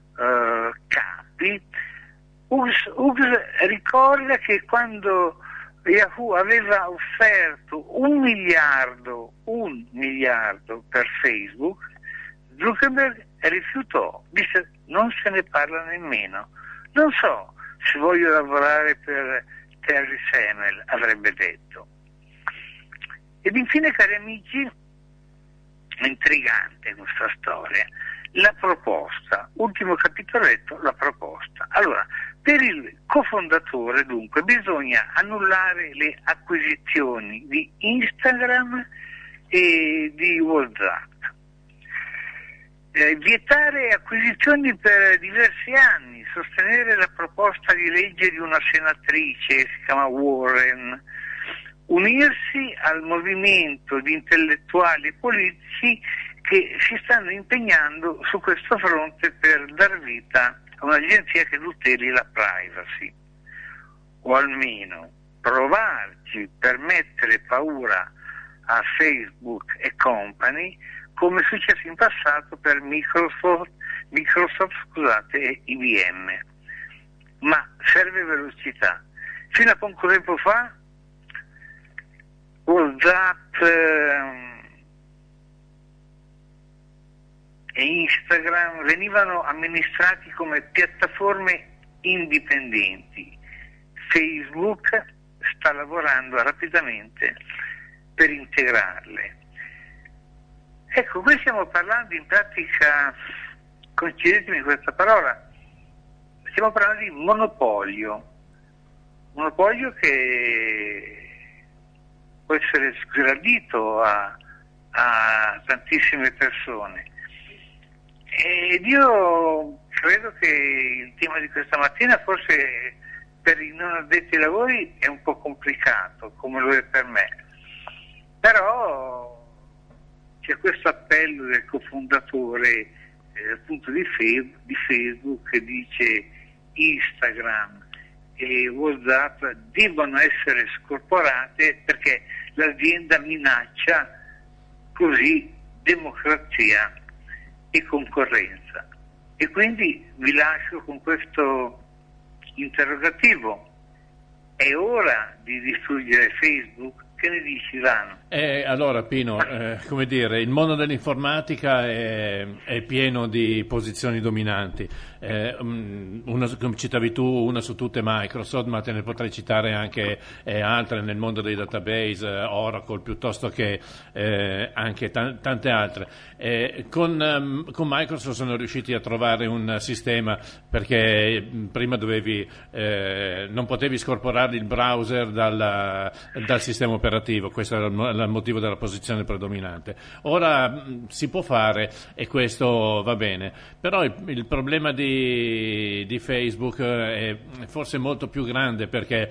capi, Hughes ricorda che quando Yahoo aveva offerto un miliardo per Facebook, Zuckerberg rifiutò, disse non se ne parla nemmeno. Non so se voglio lavorare per Terry Semel, avrebbe detto. Ed infine, cari amici, è intrigante questa storia. La proposta, ultimo capitoletto, la proposta. Allora, per il cofondatore dunque bisogna annullare le acquisizioni di Instagram e di WhatsApp, vietare acquisizioni per diversi anni, sostenere la proposta di legge di una senatrice, si chiama Warren, unirsi al movimento di intellettuali e politici che si stanno impegnando su questo fronte per dar vita a un'agenzia che tuteli la privacy, o almeno provarci per mettere paura a Facebook e company, come è successo in passato per Microsoft e IBM. Ma serve velocità. Fino a poco tempo fa WhatsApp e Instagram venivano amministrati come piattaforme indipendenti. Facebook sta lavorando rapidamente per integrarle. Ecco, qui stiamo parlando in pratica, concedetemi questa parola, stiamo parlando di monopolio che può essere sgradito a tantissime persone. Ed io credo che il tema di questa mattina forse per i non addetti ai lavori è un po' complicato, come lo è per me, però c'è questo appello del cofondatore appunto di Facebook che dice Instagram e WhatsApp devono essere scorporate perché l'azienda minaccia così democrazia e concorrenza. E quindi vi lascio con questo interrogativo: è ora di distruggere Facebook? Che ne dici, Ivano? Allora Pino, come dire, il mondo dell'informatica è pieno di posizioni dominanti. Una, come citavi tu, una su tutte Microsoft, ma te ne potrei citare anche altre nel mondo dei database, Oracle, piuttosto che anche tante altre. Con Microsoft sono riusciti a trovare un sistema, perché prima non potevi scorporare il browser dal sistema operativo, operativo, questo era il motivo della posizione predominante. Ora si può fare e questo va bene, però il problema di Facebook è forse molto più grande perché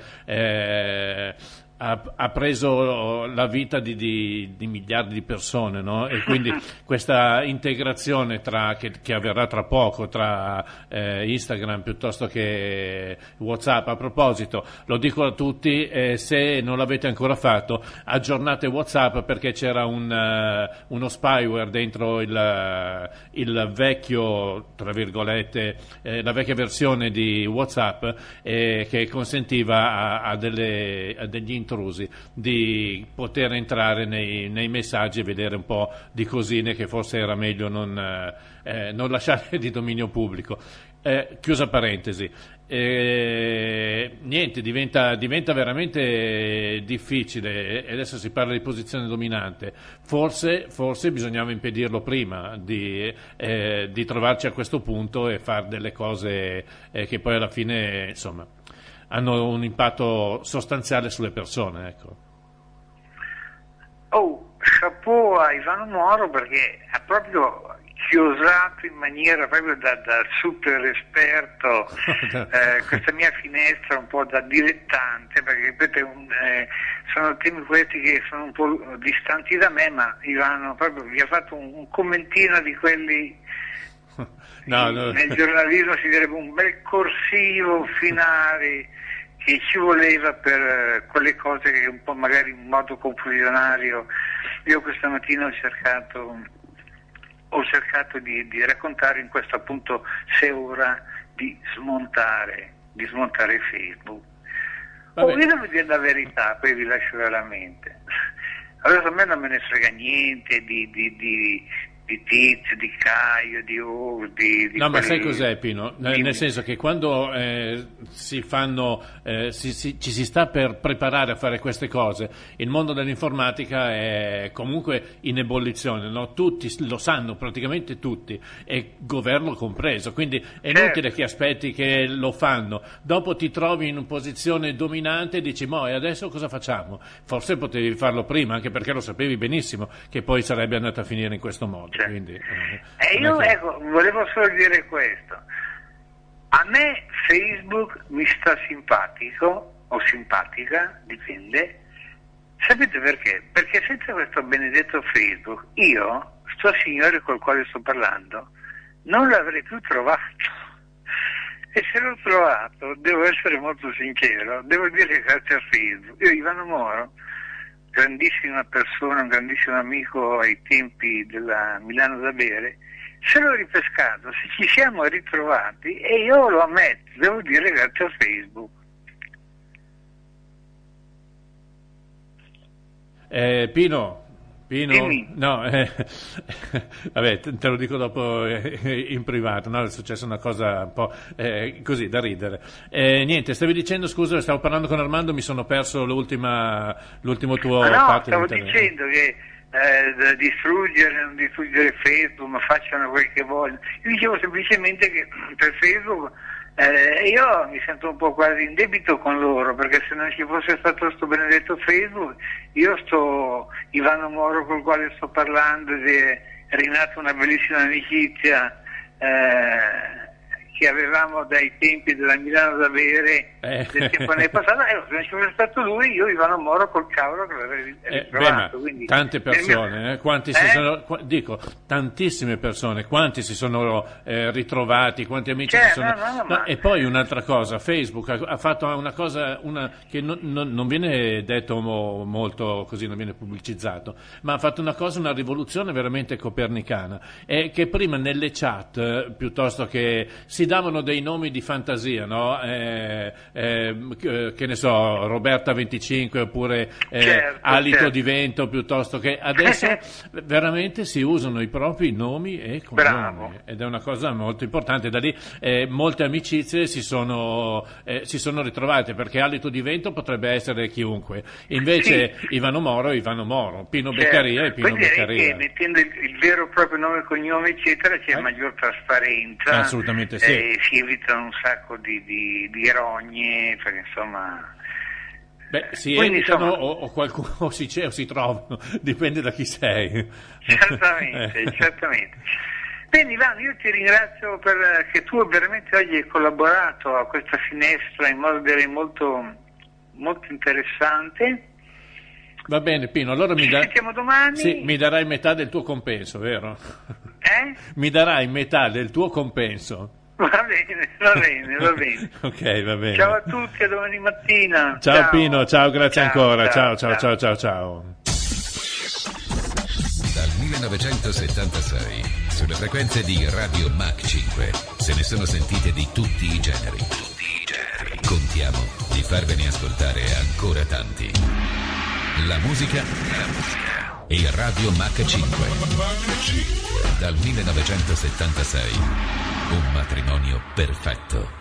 ha preso la vita di miliardi di persone, no? E quindi questa integrazione che avverrà tra poco tra Instagram piuttosto che WhatsApp. A proposito, lo dico a tutti, se non l'avete ancora fatto, aggiornate WhatsApp perché c'era uno spyware dentro il vecchio, tra virgolette, la vecchia versione di WhatsApp che consentiva a degli intrusi di poter entrare nei messaggi e vedere un po' di cosine che forse era meglio non lasciare di dominio pubblico. Chiusa parentesi. Niente, diventa veramente difficile e adesso si parla di posizione dominante. Forse bisognava impedirlo prima di trovarci a questo punto e fare delle cose che poi alla fine, insomma, hanno un impatto sostanziale sulle persone, ecco. Chapeau a Ivano Moro perché ha proprio chiosato in maniera proprio da super esperto questa mia finestra un po' da dilettante, perché ripeto, sono temi questi che sono un po' distanti da me, ma Ivano proprio vi ha fatto un commentino di quelli. No. Nel giornalismo si direbbe un bel corsivo finale che ci voleva per quelle cose che un po' magari in modo confusionario io questa mattina ho cercato di raccontare in questo appunto 6 ore di smontare Facebook. Io devo dire la verità, poi vi lascio veramente. Adesso a me non me ne frega niente di Tizio, di Caio, di no, ma sai cos'è, Pino? Nel senso che quando ci si sta per preparare a fare queste cose, il mondo dell'informatica è comunque in ebollizione, no? Tutti lo sanno, praticamente tutti, e governo compreso, quindi è inutile che aspetti che lo fanno, dopo ti trovi in una posizione dominante e dici, e adesso cosa facciamo? Forse potevi farlo prima, anche perché lo sapevi benissimo che poi sarebbe andata a finire in questo modo. Quindi, ecco, volevo solo dire questo: a me Facebook mi sta simpatico o simpatica, dipende. Sapete perché? Perché senza questo benedetto Facebook io, sto signore col quale sto parlando, non l'avrei più trovato, e se l'ho trovato, devo essere molto sincero, devo dire grazie a Facebook. Io, Ivano Moro, grandissima persona, un grandissimo amico ai tempi della Milano da bere, se l'ho ripescato, se ci siamo ritrovati, e io lo ammetto, devo dire grazie a Facebook. Pino, no, vabbè, te lo dico dopo in privato, no? È successa una cosa un po' così da ridere. Niente, stavi dicendo, scusa, stavo parlando con Armando, mi sono perso l'ultimo tuo parte. Stavo dicendo che non distruggere Facebook, ma facciano quel che vogliono. Io dicevo semplicemente che per Facebook io mi sento un po' quasi in debito con loro, perché se non ci fosse stato sto benedetto Facebook, Ivano Moro col quale sto parlando, ed è rinata una bellissima amicizia che avevamo dai tempi della Milano da bere del tempo nel passato, se non ci fosse stato lui, io Ivano Moro col cavolo che l'avrei ritrovato. Quindi, tante persone, quanti si sono, dico, tantissime persone, quanti si sono ritrovati, quanti amici si sono... E poi un'altra cosa, Facebook ha fatto una cosa che non viene detto molto così, non viene pubblicizzato, ma ha fatto una rivoluzione veramente copernicana, che prima nelle chat, piuttosto che si davano dei nomi di fantasia, no? Che ne so, Roberta 25 oppure Alito di Vento, piuttosto che adesso veramente si usano i propri nomi e cognomi, ed è una cosa molto importante. Da lì molte amicizie si sono ritrovate, perché Alito di Vento potrebbe essere chiunque, invece Ivano Moro, Pino Beccaria e Pino Beccaria. Che mettendo il vero e proprio nome e cognome eccetera c'è maggior trasparenza, assolutamente sì. Si evitano un sacco di rogne, perché insomma Beh, si Quindi, evitano insomma, o qualcuno si c'è o si trovano, dipende da chi sei. Certamente. Bene Ivano, io ti ringrazio che tu veramente oggi hai collaborato a questa finestra in modo direi molto, molto interessante. Va bene Pino, allora Ci sentiamo domani. Sì, mi darai metà del tuo compenso, vero? Mi darai metà del tuo compenso. Va bene. Ok, va bene. Ciao a tutti, a domani mattina. Ciao Pino, ciao, grazie ancora. Ciao. Dal 1976, sulle frequenze di Radio Mach 5, se ne sono sentite di tutti i generi. Contiamo di farvene ascoltare ancora tanti. La musica e Radio Mach 5. Dal 1976, un matrimonio perfetto.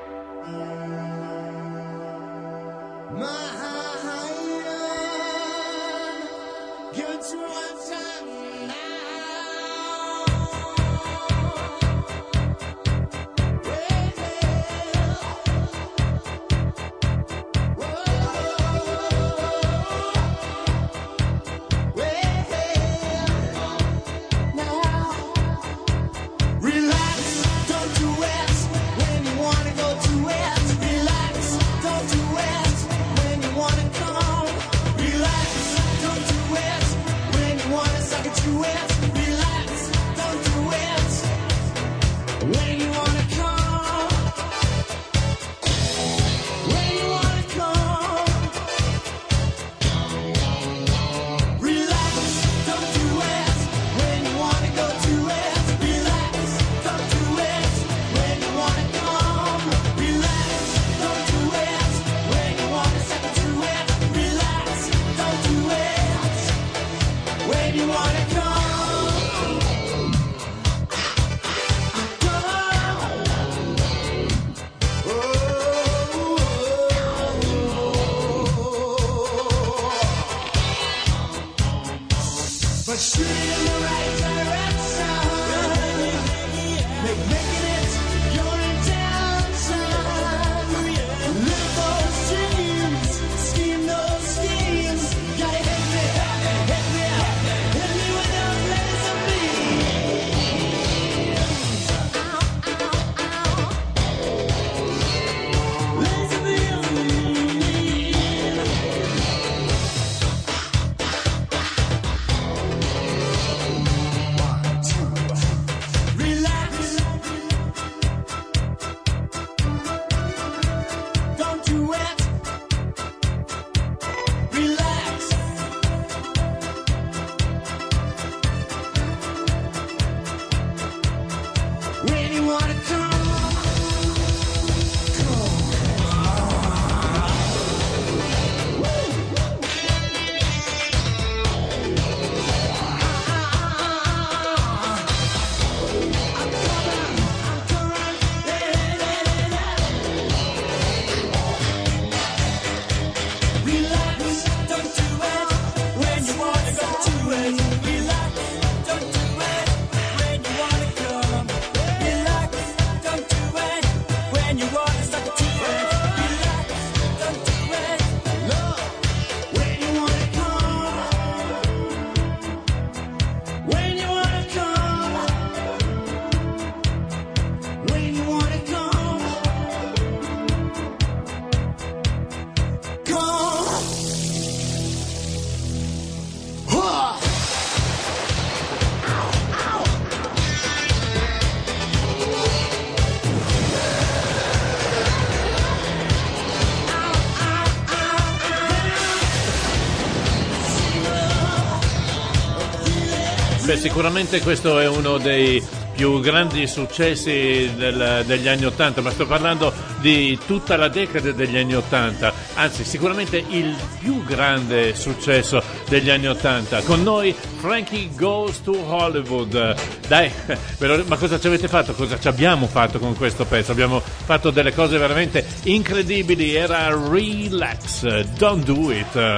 Beh, sicuramente questo è uno dei più grandi successi degli anni '80, ma sto parlando di tutta la decade degli anni '80, anzi sicuramente il più grande successo degli anni '80. Con noi Frankie Goes to Hollywood. Dai, ma cosa ci avete fatto? Cosa ci abbiamo fatto con questo pezzo? Abbiamo fatto delle cose veramente incredibili. Era Relax, Don't Do It.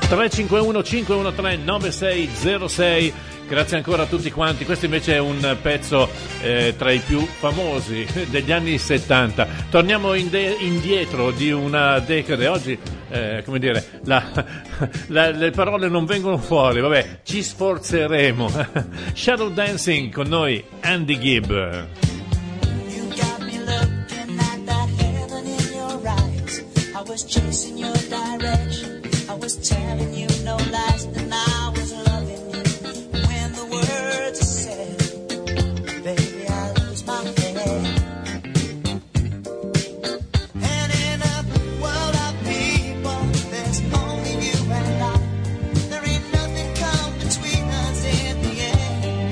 351 513 9606. Grazie ancora a tutti quanti. Questo invece è un pezzo tra i più famosi degli anni 70. Torniamo indietro di una decade. Oggi, come dire, le parole non vengono fuori. Vabbè, ci sforzeremo. Shadow Dancing con noi, Andy Gibb. You got me looking at that heaven in your eyes. I was chasing your direction. I was telling you no lies, and I was loving you. When the words are said, baby, I lose my head. And in a world of people, there's only you and I. There ain't nothing come between us in the end.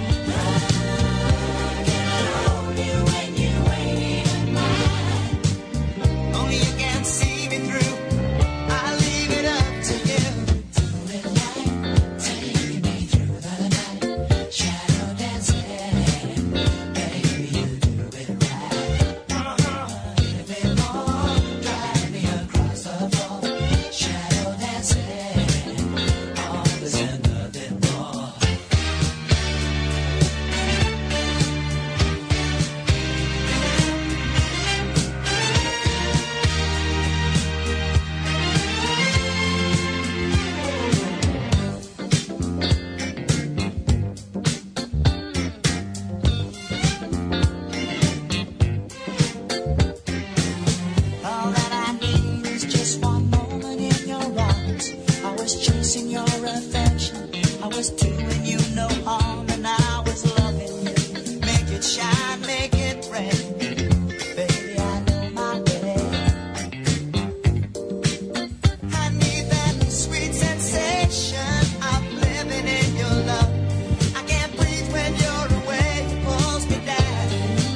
I can hold you when you ain't even mine. Only you can see me through. I leave it up to you. Do it right, take me through the night. Shadow dancing, baby, you do it right. Give me more, drive me across the floor. Shadow dancing, all this and nothing more. All that I need is just one moment in your arms. I was chasing your affection. I was doing you no harm, and I was loving you. Make it shine, make it rain. Baby, I know my way. I need that sweet sensation of living in your love. I can't breathe when you're away. It pulls me down.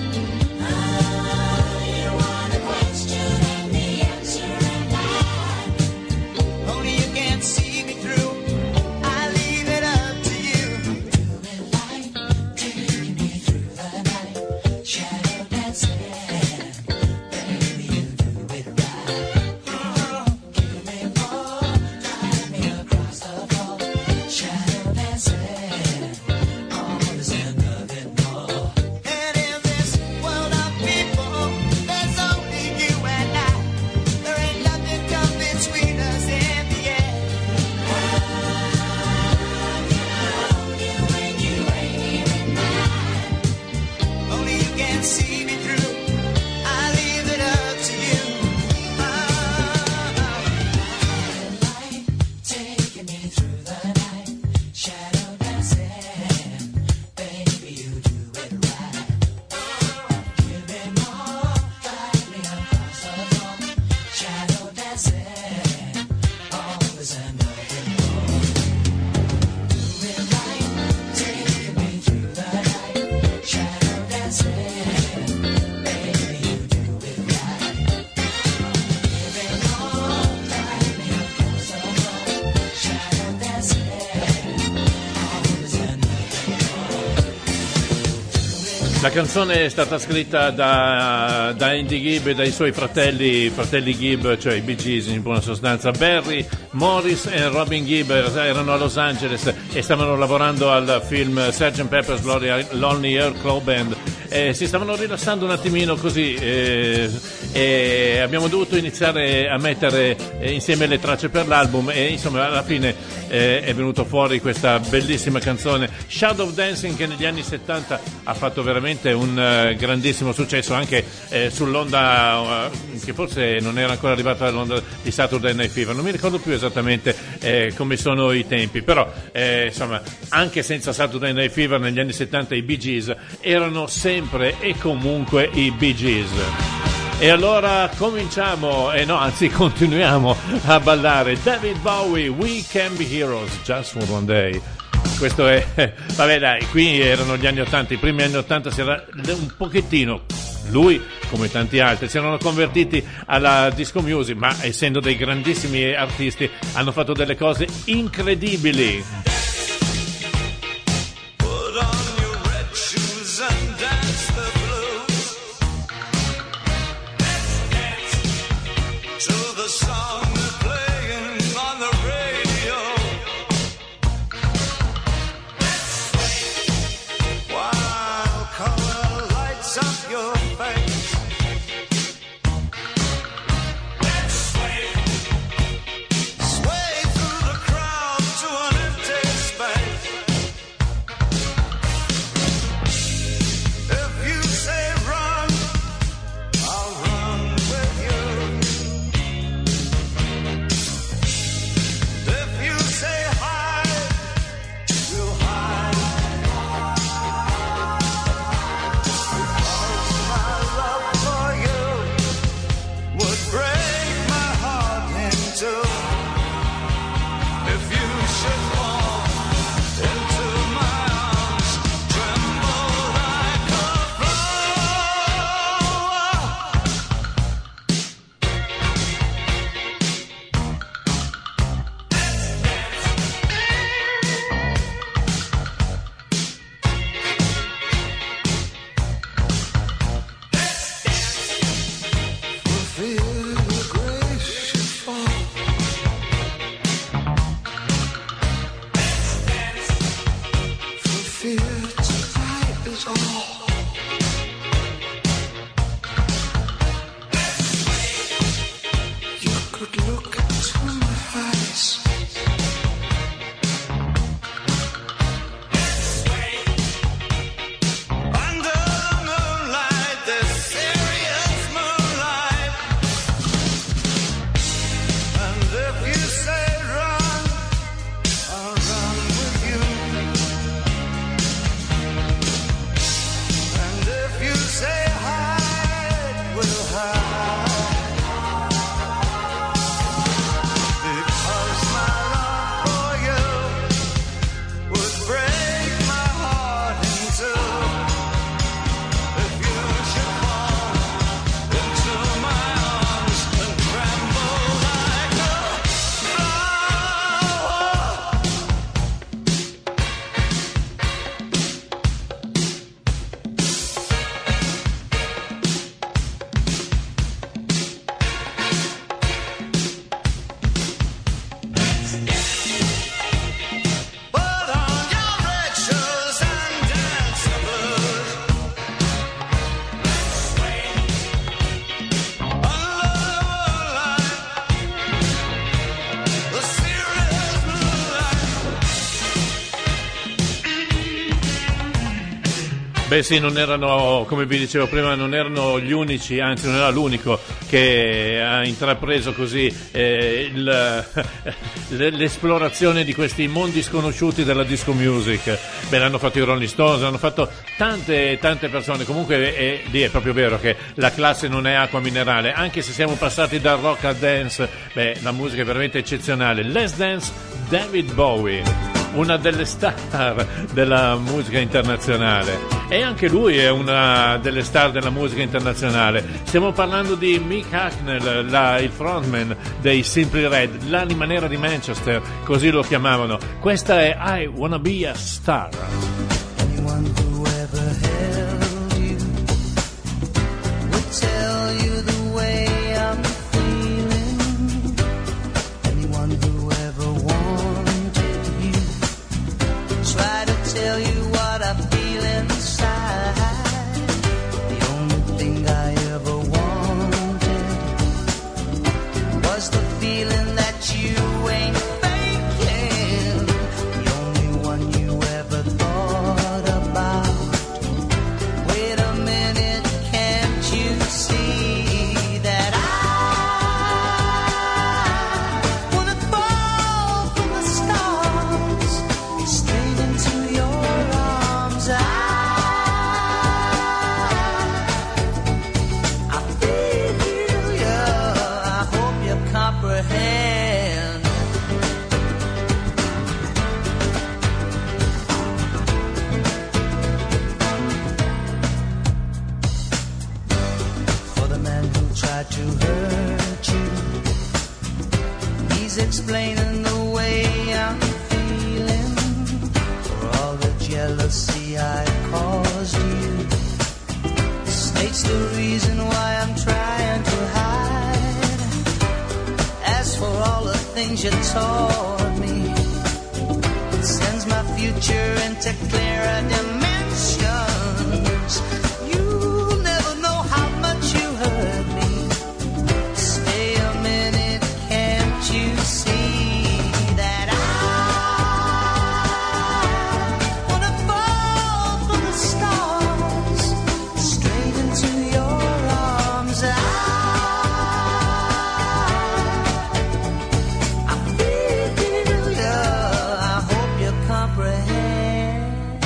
You want a question and the answer and only you can see me through. I leave it up to you. Do it right, take me through the night. Shadow dancing, baby, you do it right. Give me more, drive me across the floor. Shadow dancing, all this and nothing more. And in this world of people, there's only you and I. There ain't nothing come between us in the end. You when you ain't even mine. Only you can see me through. I leave it up to you. Light taking me through the night. Shadow dancing, baby, you do it right. Give me more, drive me across the floor. Shadow dancing, always and nothing more. Do it right, take me through the night. Shadow dancing, baby, you do it right. Give me more, drive me across the floor. Shadow dancing, always and nothing more. La canzone è stata scritta da Andy Gibb e dai suoi fratelli Gibb, cioè i Bee Gees in buona sostanza. Barry, Morris e Robin Gibb erano a Los Angeles e stavano lavorando al film Sgt. Pepper's Lonely Hearts Club Band. Si stavano rilassando un attimino così e abbiamo dovuto iniziare a mettere insieme le tracce per l'album e insomma alla fine è venuto fuori questa bellissima canzone Shadow Dancing, che negli anni 70 ha fatto veramente un grandissimo successo anche sull'onda che forse non era ancora arrivata all'onda di Saturday Night Fever, non mi ricordo più esattamente come sono i tempi, però insomma anche senza Saturday Night Fever negli anni 70 i Bee Gees erano sempre e comunque i Bee Gees. E allora cominciamo, continuiamo a ballare David Bowie, We Can Be Heroes, Just for One Day. Questo è, vabbè dai, qui erano gli anni 80, i primi anni 80 si era un pochettino, lui come tanti altri, si erano convertiti alla disco music, ma essendo dei grandissimi artisti hanno fatto delle cose incredibili. To the song they're playing on the radio. Beh sì, non erano, come vi dicevo prima, non erano gli unici, anzi non era l'unico che ha intrapreso così l'esplorazione di questi mondi sconosciuti della disco music. Beh, l'hanno fatto i Rolling Stones, l'hanno fatto tante persone. Comunque è proprio vero che la classe non è acqua minerale, anche se siamo passati dal rock al dance. Beh, la musica è veramente eccezionale. Let's Dance, David Bowie, una delle star della musica internazionale, e anche lui è una delle star della musica internazionale. Stiamo parlando di Mick Hucknall, il frontman dei Simply Red, l'anima nera di Manchester, così lo chiamavano. Questa è I Wanna Be a Star. Anyone who ever held you would tell you the way I'm feeling. Anyone who ever wanted you try to tell you what I feel inside. The only thing I ever wanted was the feeling that you ain't faking. The only one you ever thought about. Wait a minute, can't you see that I wanna fall from the stars straight into your arms? I feel you, I hope you comprehend. For the man who tried to hurt you, he's explaining the way I'm feeling. For all the jealousy I caused you, states the reason why I'm trying to hide. As for all the things you taught me, it sends my future into clearer dimensions. You'll never know how much you hurt me. Stay a minute, can't you see that I wanna fall from the stars straight into your arms? I feel you, I hope you comprehend.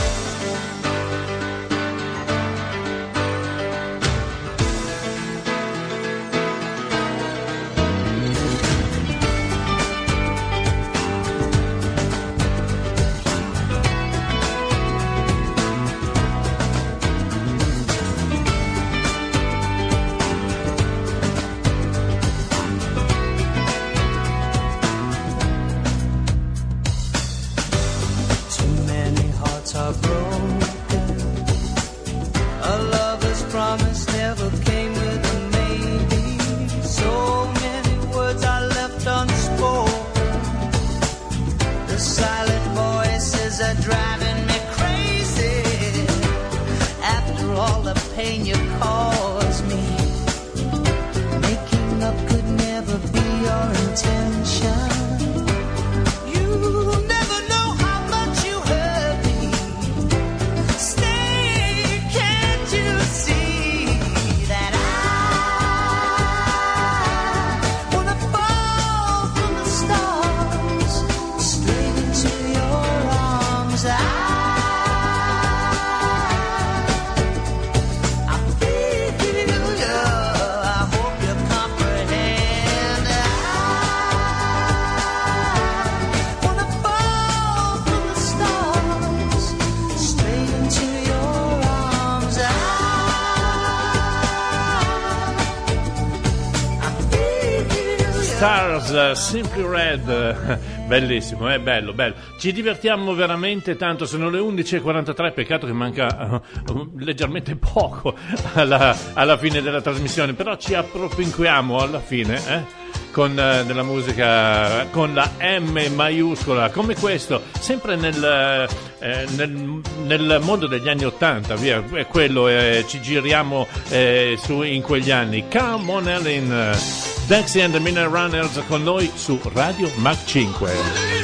Too many hearts are broken. A lover's promise never came with a maybe. So many words are left unspoken. The silent voices are driving me crazy. After all the pain you caused me, making up could never be your intention. You'll never know how much you hurt me. Stay, can't you see that I wanna fall from the stars straight into your arms? I feel you, I hope you comprehend. I wanna fall from the stars straight into your arms. I feel you. Stars, Simply Red, bellissimo, è bello. Ci divertiamo veramente tanto, sono le 11.43, peccato che manca leggermente poco alla fine della trasmissione, però ci appropinquiamo alla fine, con della musica con la M maiuscola, come questo, sempre nel mondo degli anni 80, via, è quello, ci giriamo in quegli anni. Come on Ellen, Dexy and the Mineral Runners con noi su Radio Mach 5.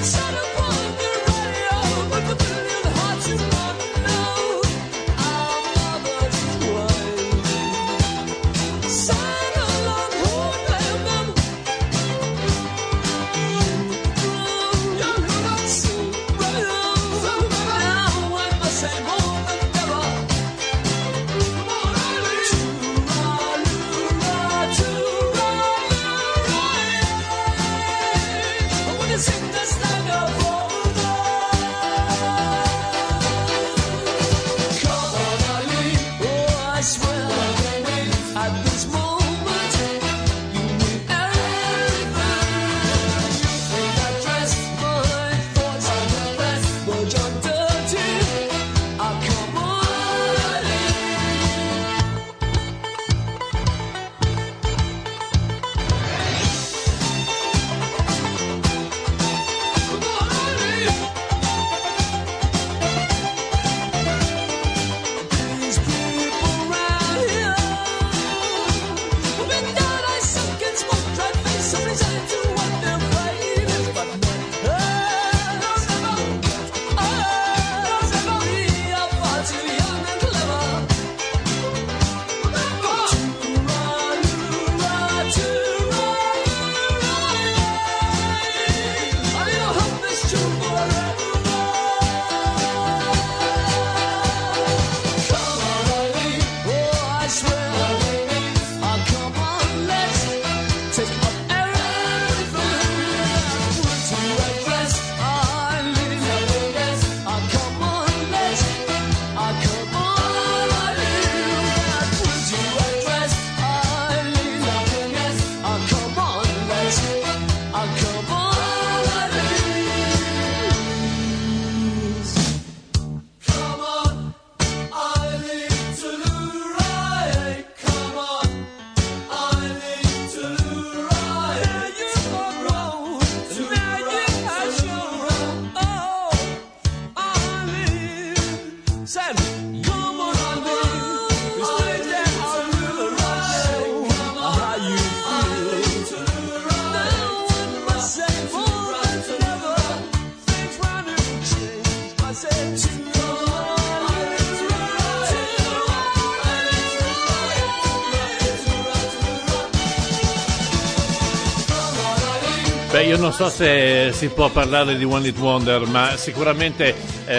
Beh, io non so se si può parlare di One Hit Wonder, ma sicuramente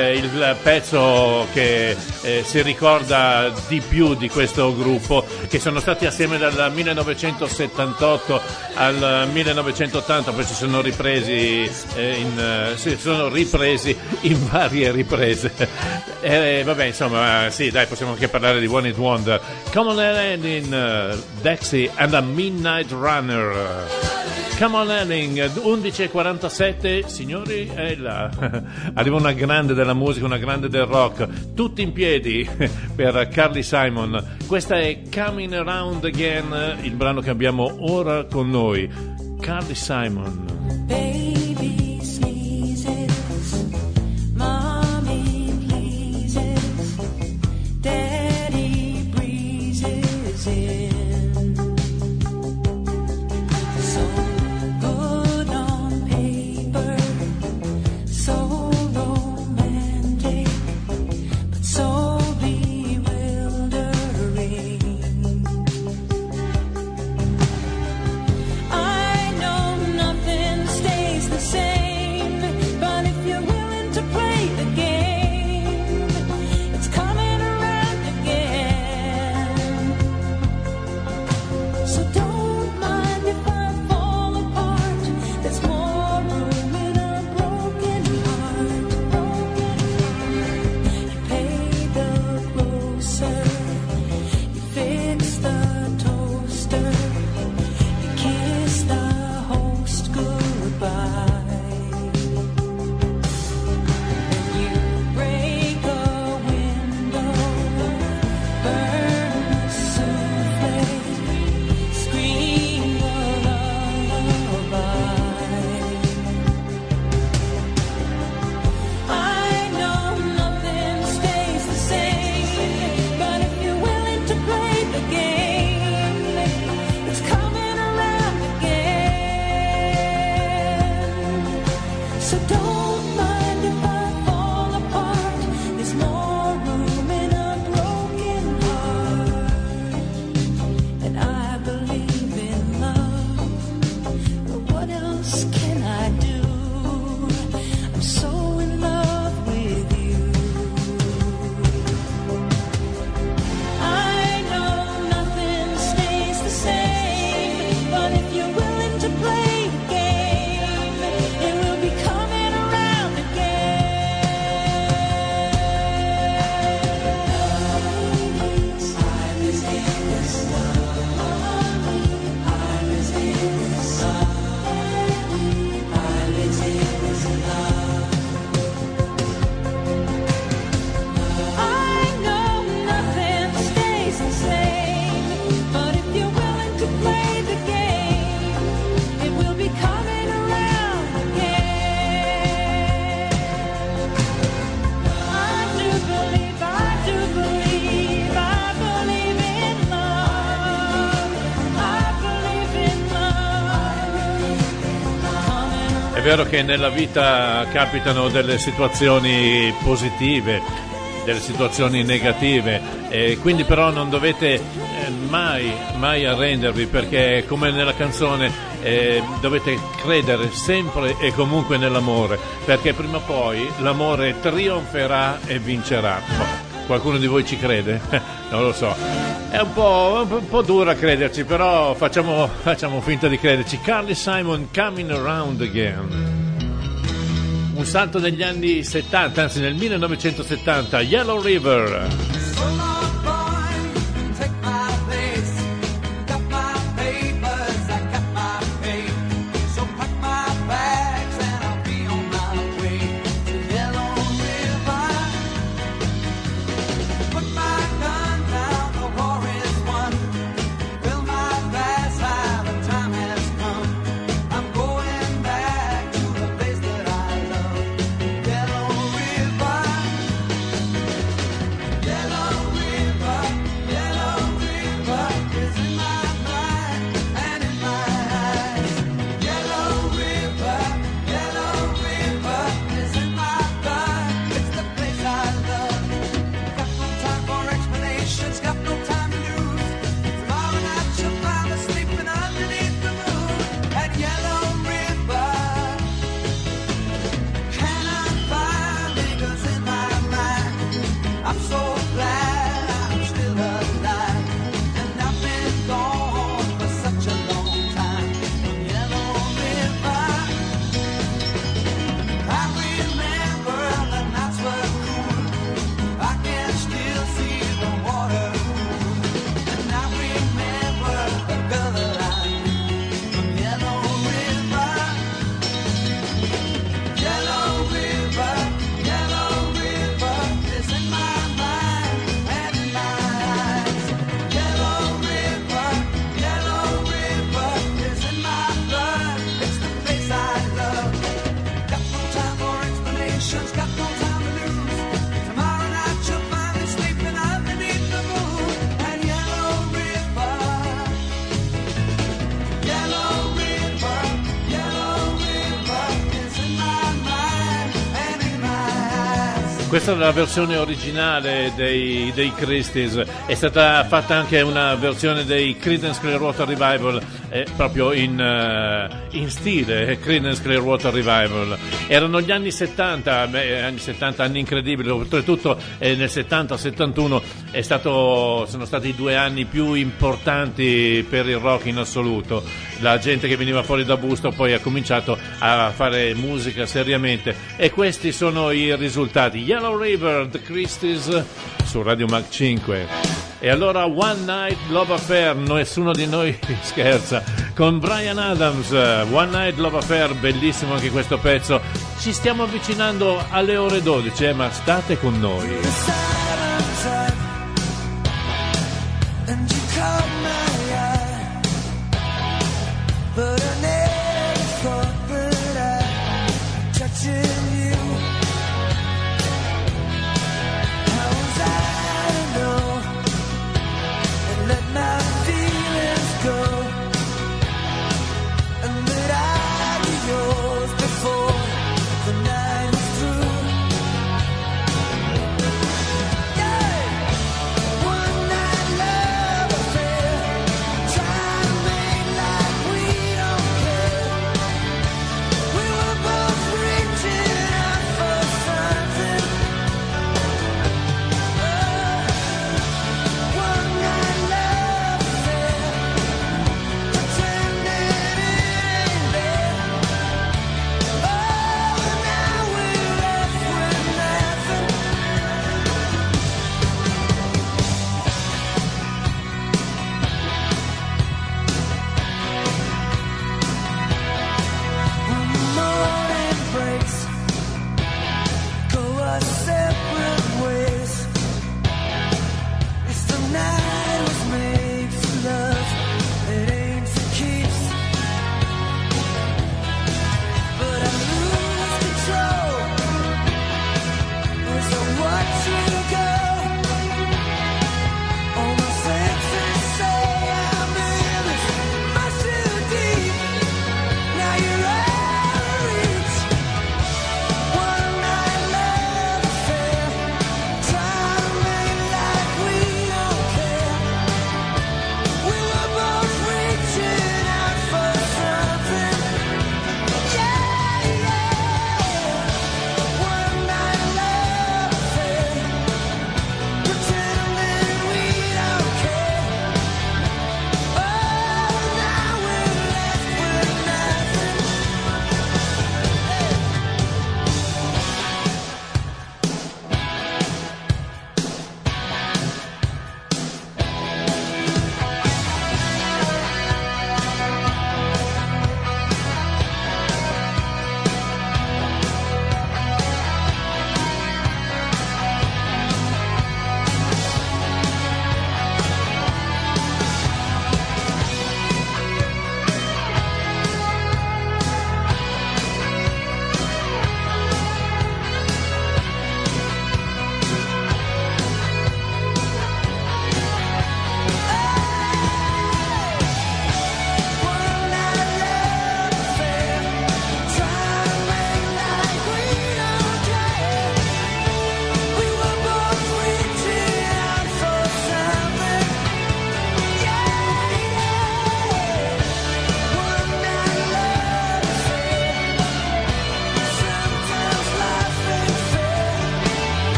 il pezzo che si ricorda di più di questo gruppo, che sono stati assieme dal 1978 al 1980, poi si sono ripresi in varie riprese. Vabbè, insomma, sì, dai, possiamo anche parlare di One Hit Wonder. Come on in Dexy and a Midnight Runner. Come on Elling, 11:47, signori, è là. Arriva una grande della musica, una grande del rock, tutti in piedi per Carly Simon. Questa è Coming Around Again, il brano che abbiamo ora con noi. Carly Simon. Baby sneezes, mommy pleases, daddy breezes in. So don't mind if I fall apart. There's more room in a broken heart. And I believe in love. But what else can I do? I'm so in love with you. I know nothing stays the same, but if you're willing to play the game, it will be coming around again. I'm as in this love. I'm as in this love. I'm as in this love. I know nothing stays the same, but if you're willing to play the game, it will be coming around again. I do believe, I do believe, I believe in love. I believe in love. È vero che nella vita capitano delle situazioni positive, delle situazioni negative, e quindi però non dovete mai arrendervi, perché come nella canzone dovete credere sempre e comunque nell'amore, perché prima o poi l'amore trionferà e vincerà. Qualcuno di voi ci crede? Non lo so, è un po' dura crederci, però facciamo finta di crederci. Carly Simon, Coming Around Again. Un salto negli anni 70, anzi nel 1970, Yellow River. Questa è la versione originale dei Christies, è stata fatta anche una versione dei Creedence Clearwater Revival, proprio in stile Creedence Clearwater Revival. Erano gli anni 70, anni incredibili, oltretutto nel 70-71 sono stati i 2 anni più importanti per il rock in assoluto. La gente che veniva fuori da Busto poi ha cominciato a fare musica seriamente, e questi sono i risultati. Yellow River, The Christies su Radio Mac 5. E allora One Night Love Affair, nessuno di noi scherza, con Bryan Adams. One Night Love Affair, bellissimo anche questo pezzo. Ci stiamo avvicinando alle ore 12, ma state con noi. But I never thought that I'd touch you. How was I to know and let my feelings go, and that I'd be yours before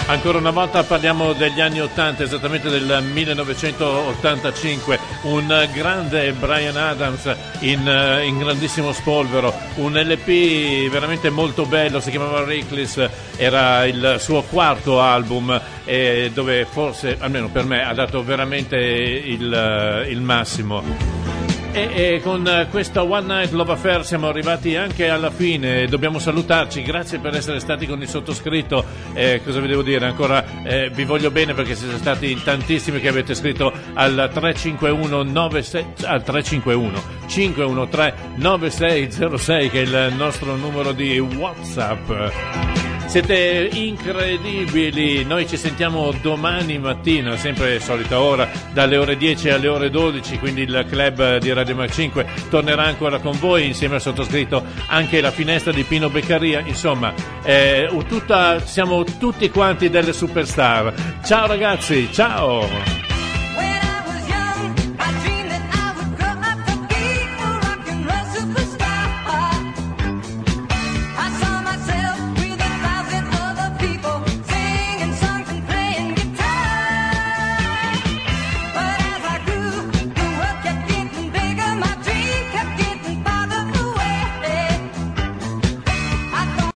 Ancora una volta parliamo degli anni 80, esattamente del 1985, un grande Bryan Adams in grandissimo spolvero, un LP veramente molto bello, si chiamava Reckless, era il suo quarto album, dove forse, almeno per me, ha dato veramente il massimo. E con questa One Night Love Affair siamo arrivati anche alla fine, dobbiamo salutarci, grazie per essere stati con il sottoscritto, cosa vi devo dire, ancora vi voglio bene perché siete stati in tantissimi che avete scritto al 351 513 9606 che è il nostro numero di WhatsApp. Siete incredibili, noi ci sentiamo domani mattina, sempre solita ora, dalle ore 10 alle ore 12, quindi il club di Radio Mac 5 tornerà ancora con voi, insieme al sottoscritto anche la finestra di Pino Beccaria, insomma, siamo tutti quanti delle superstar. Ciao ragazzi, ciao!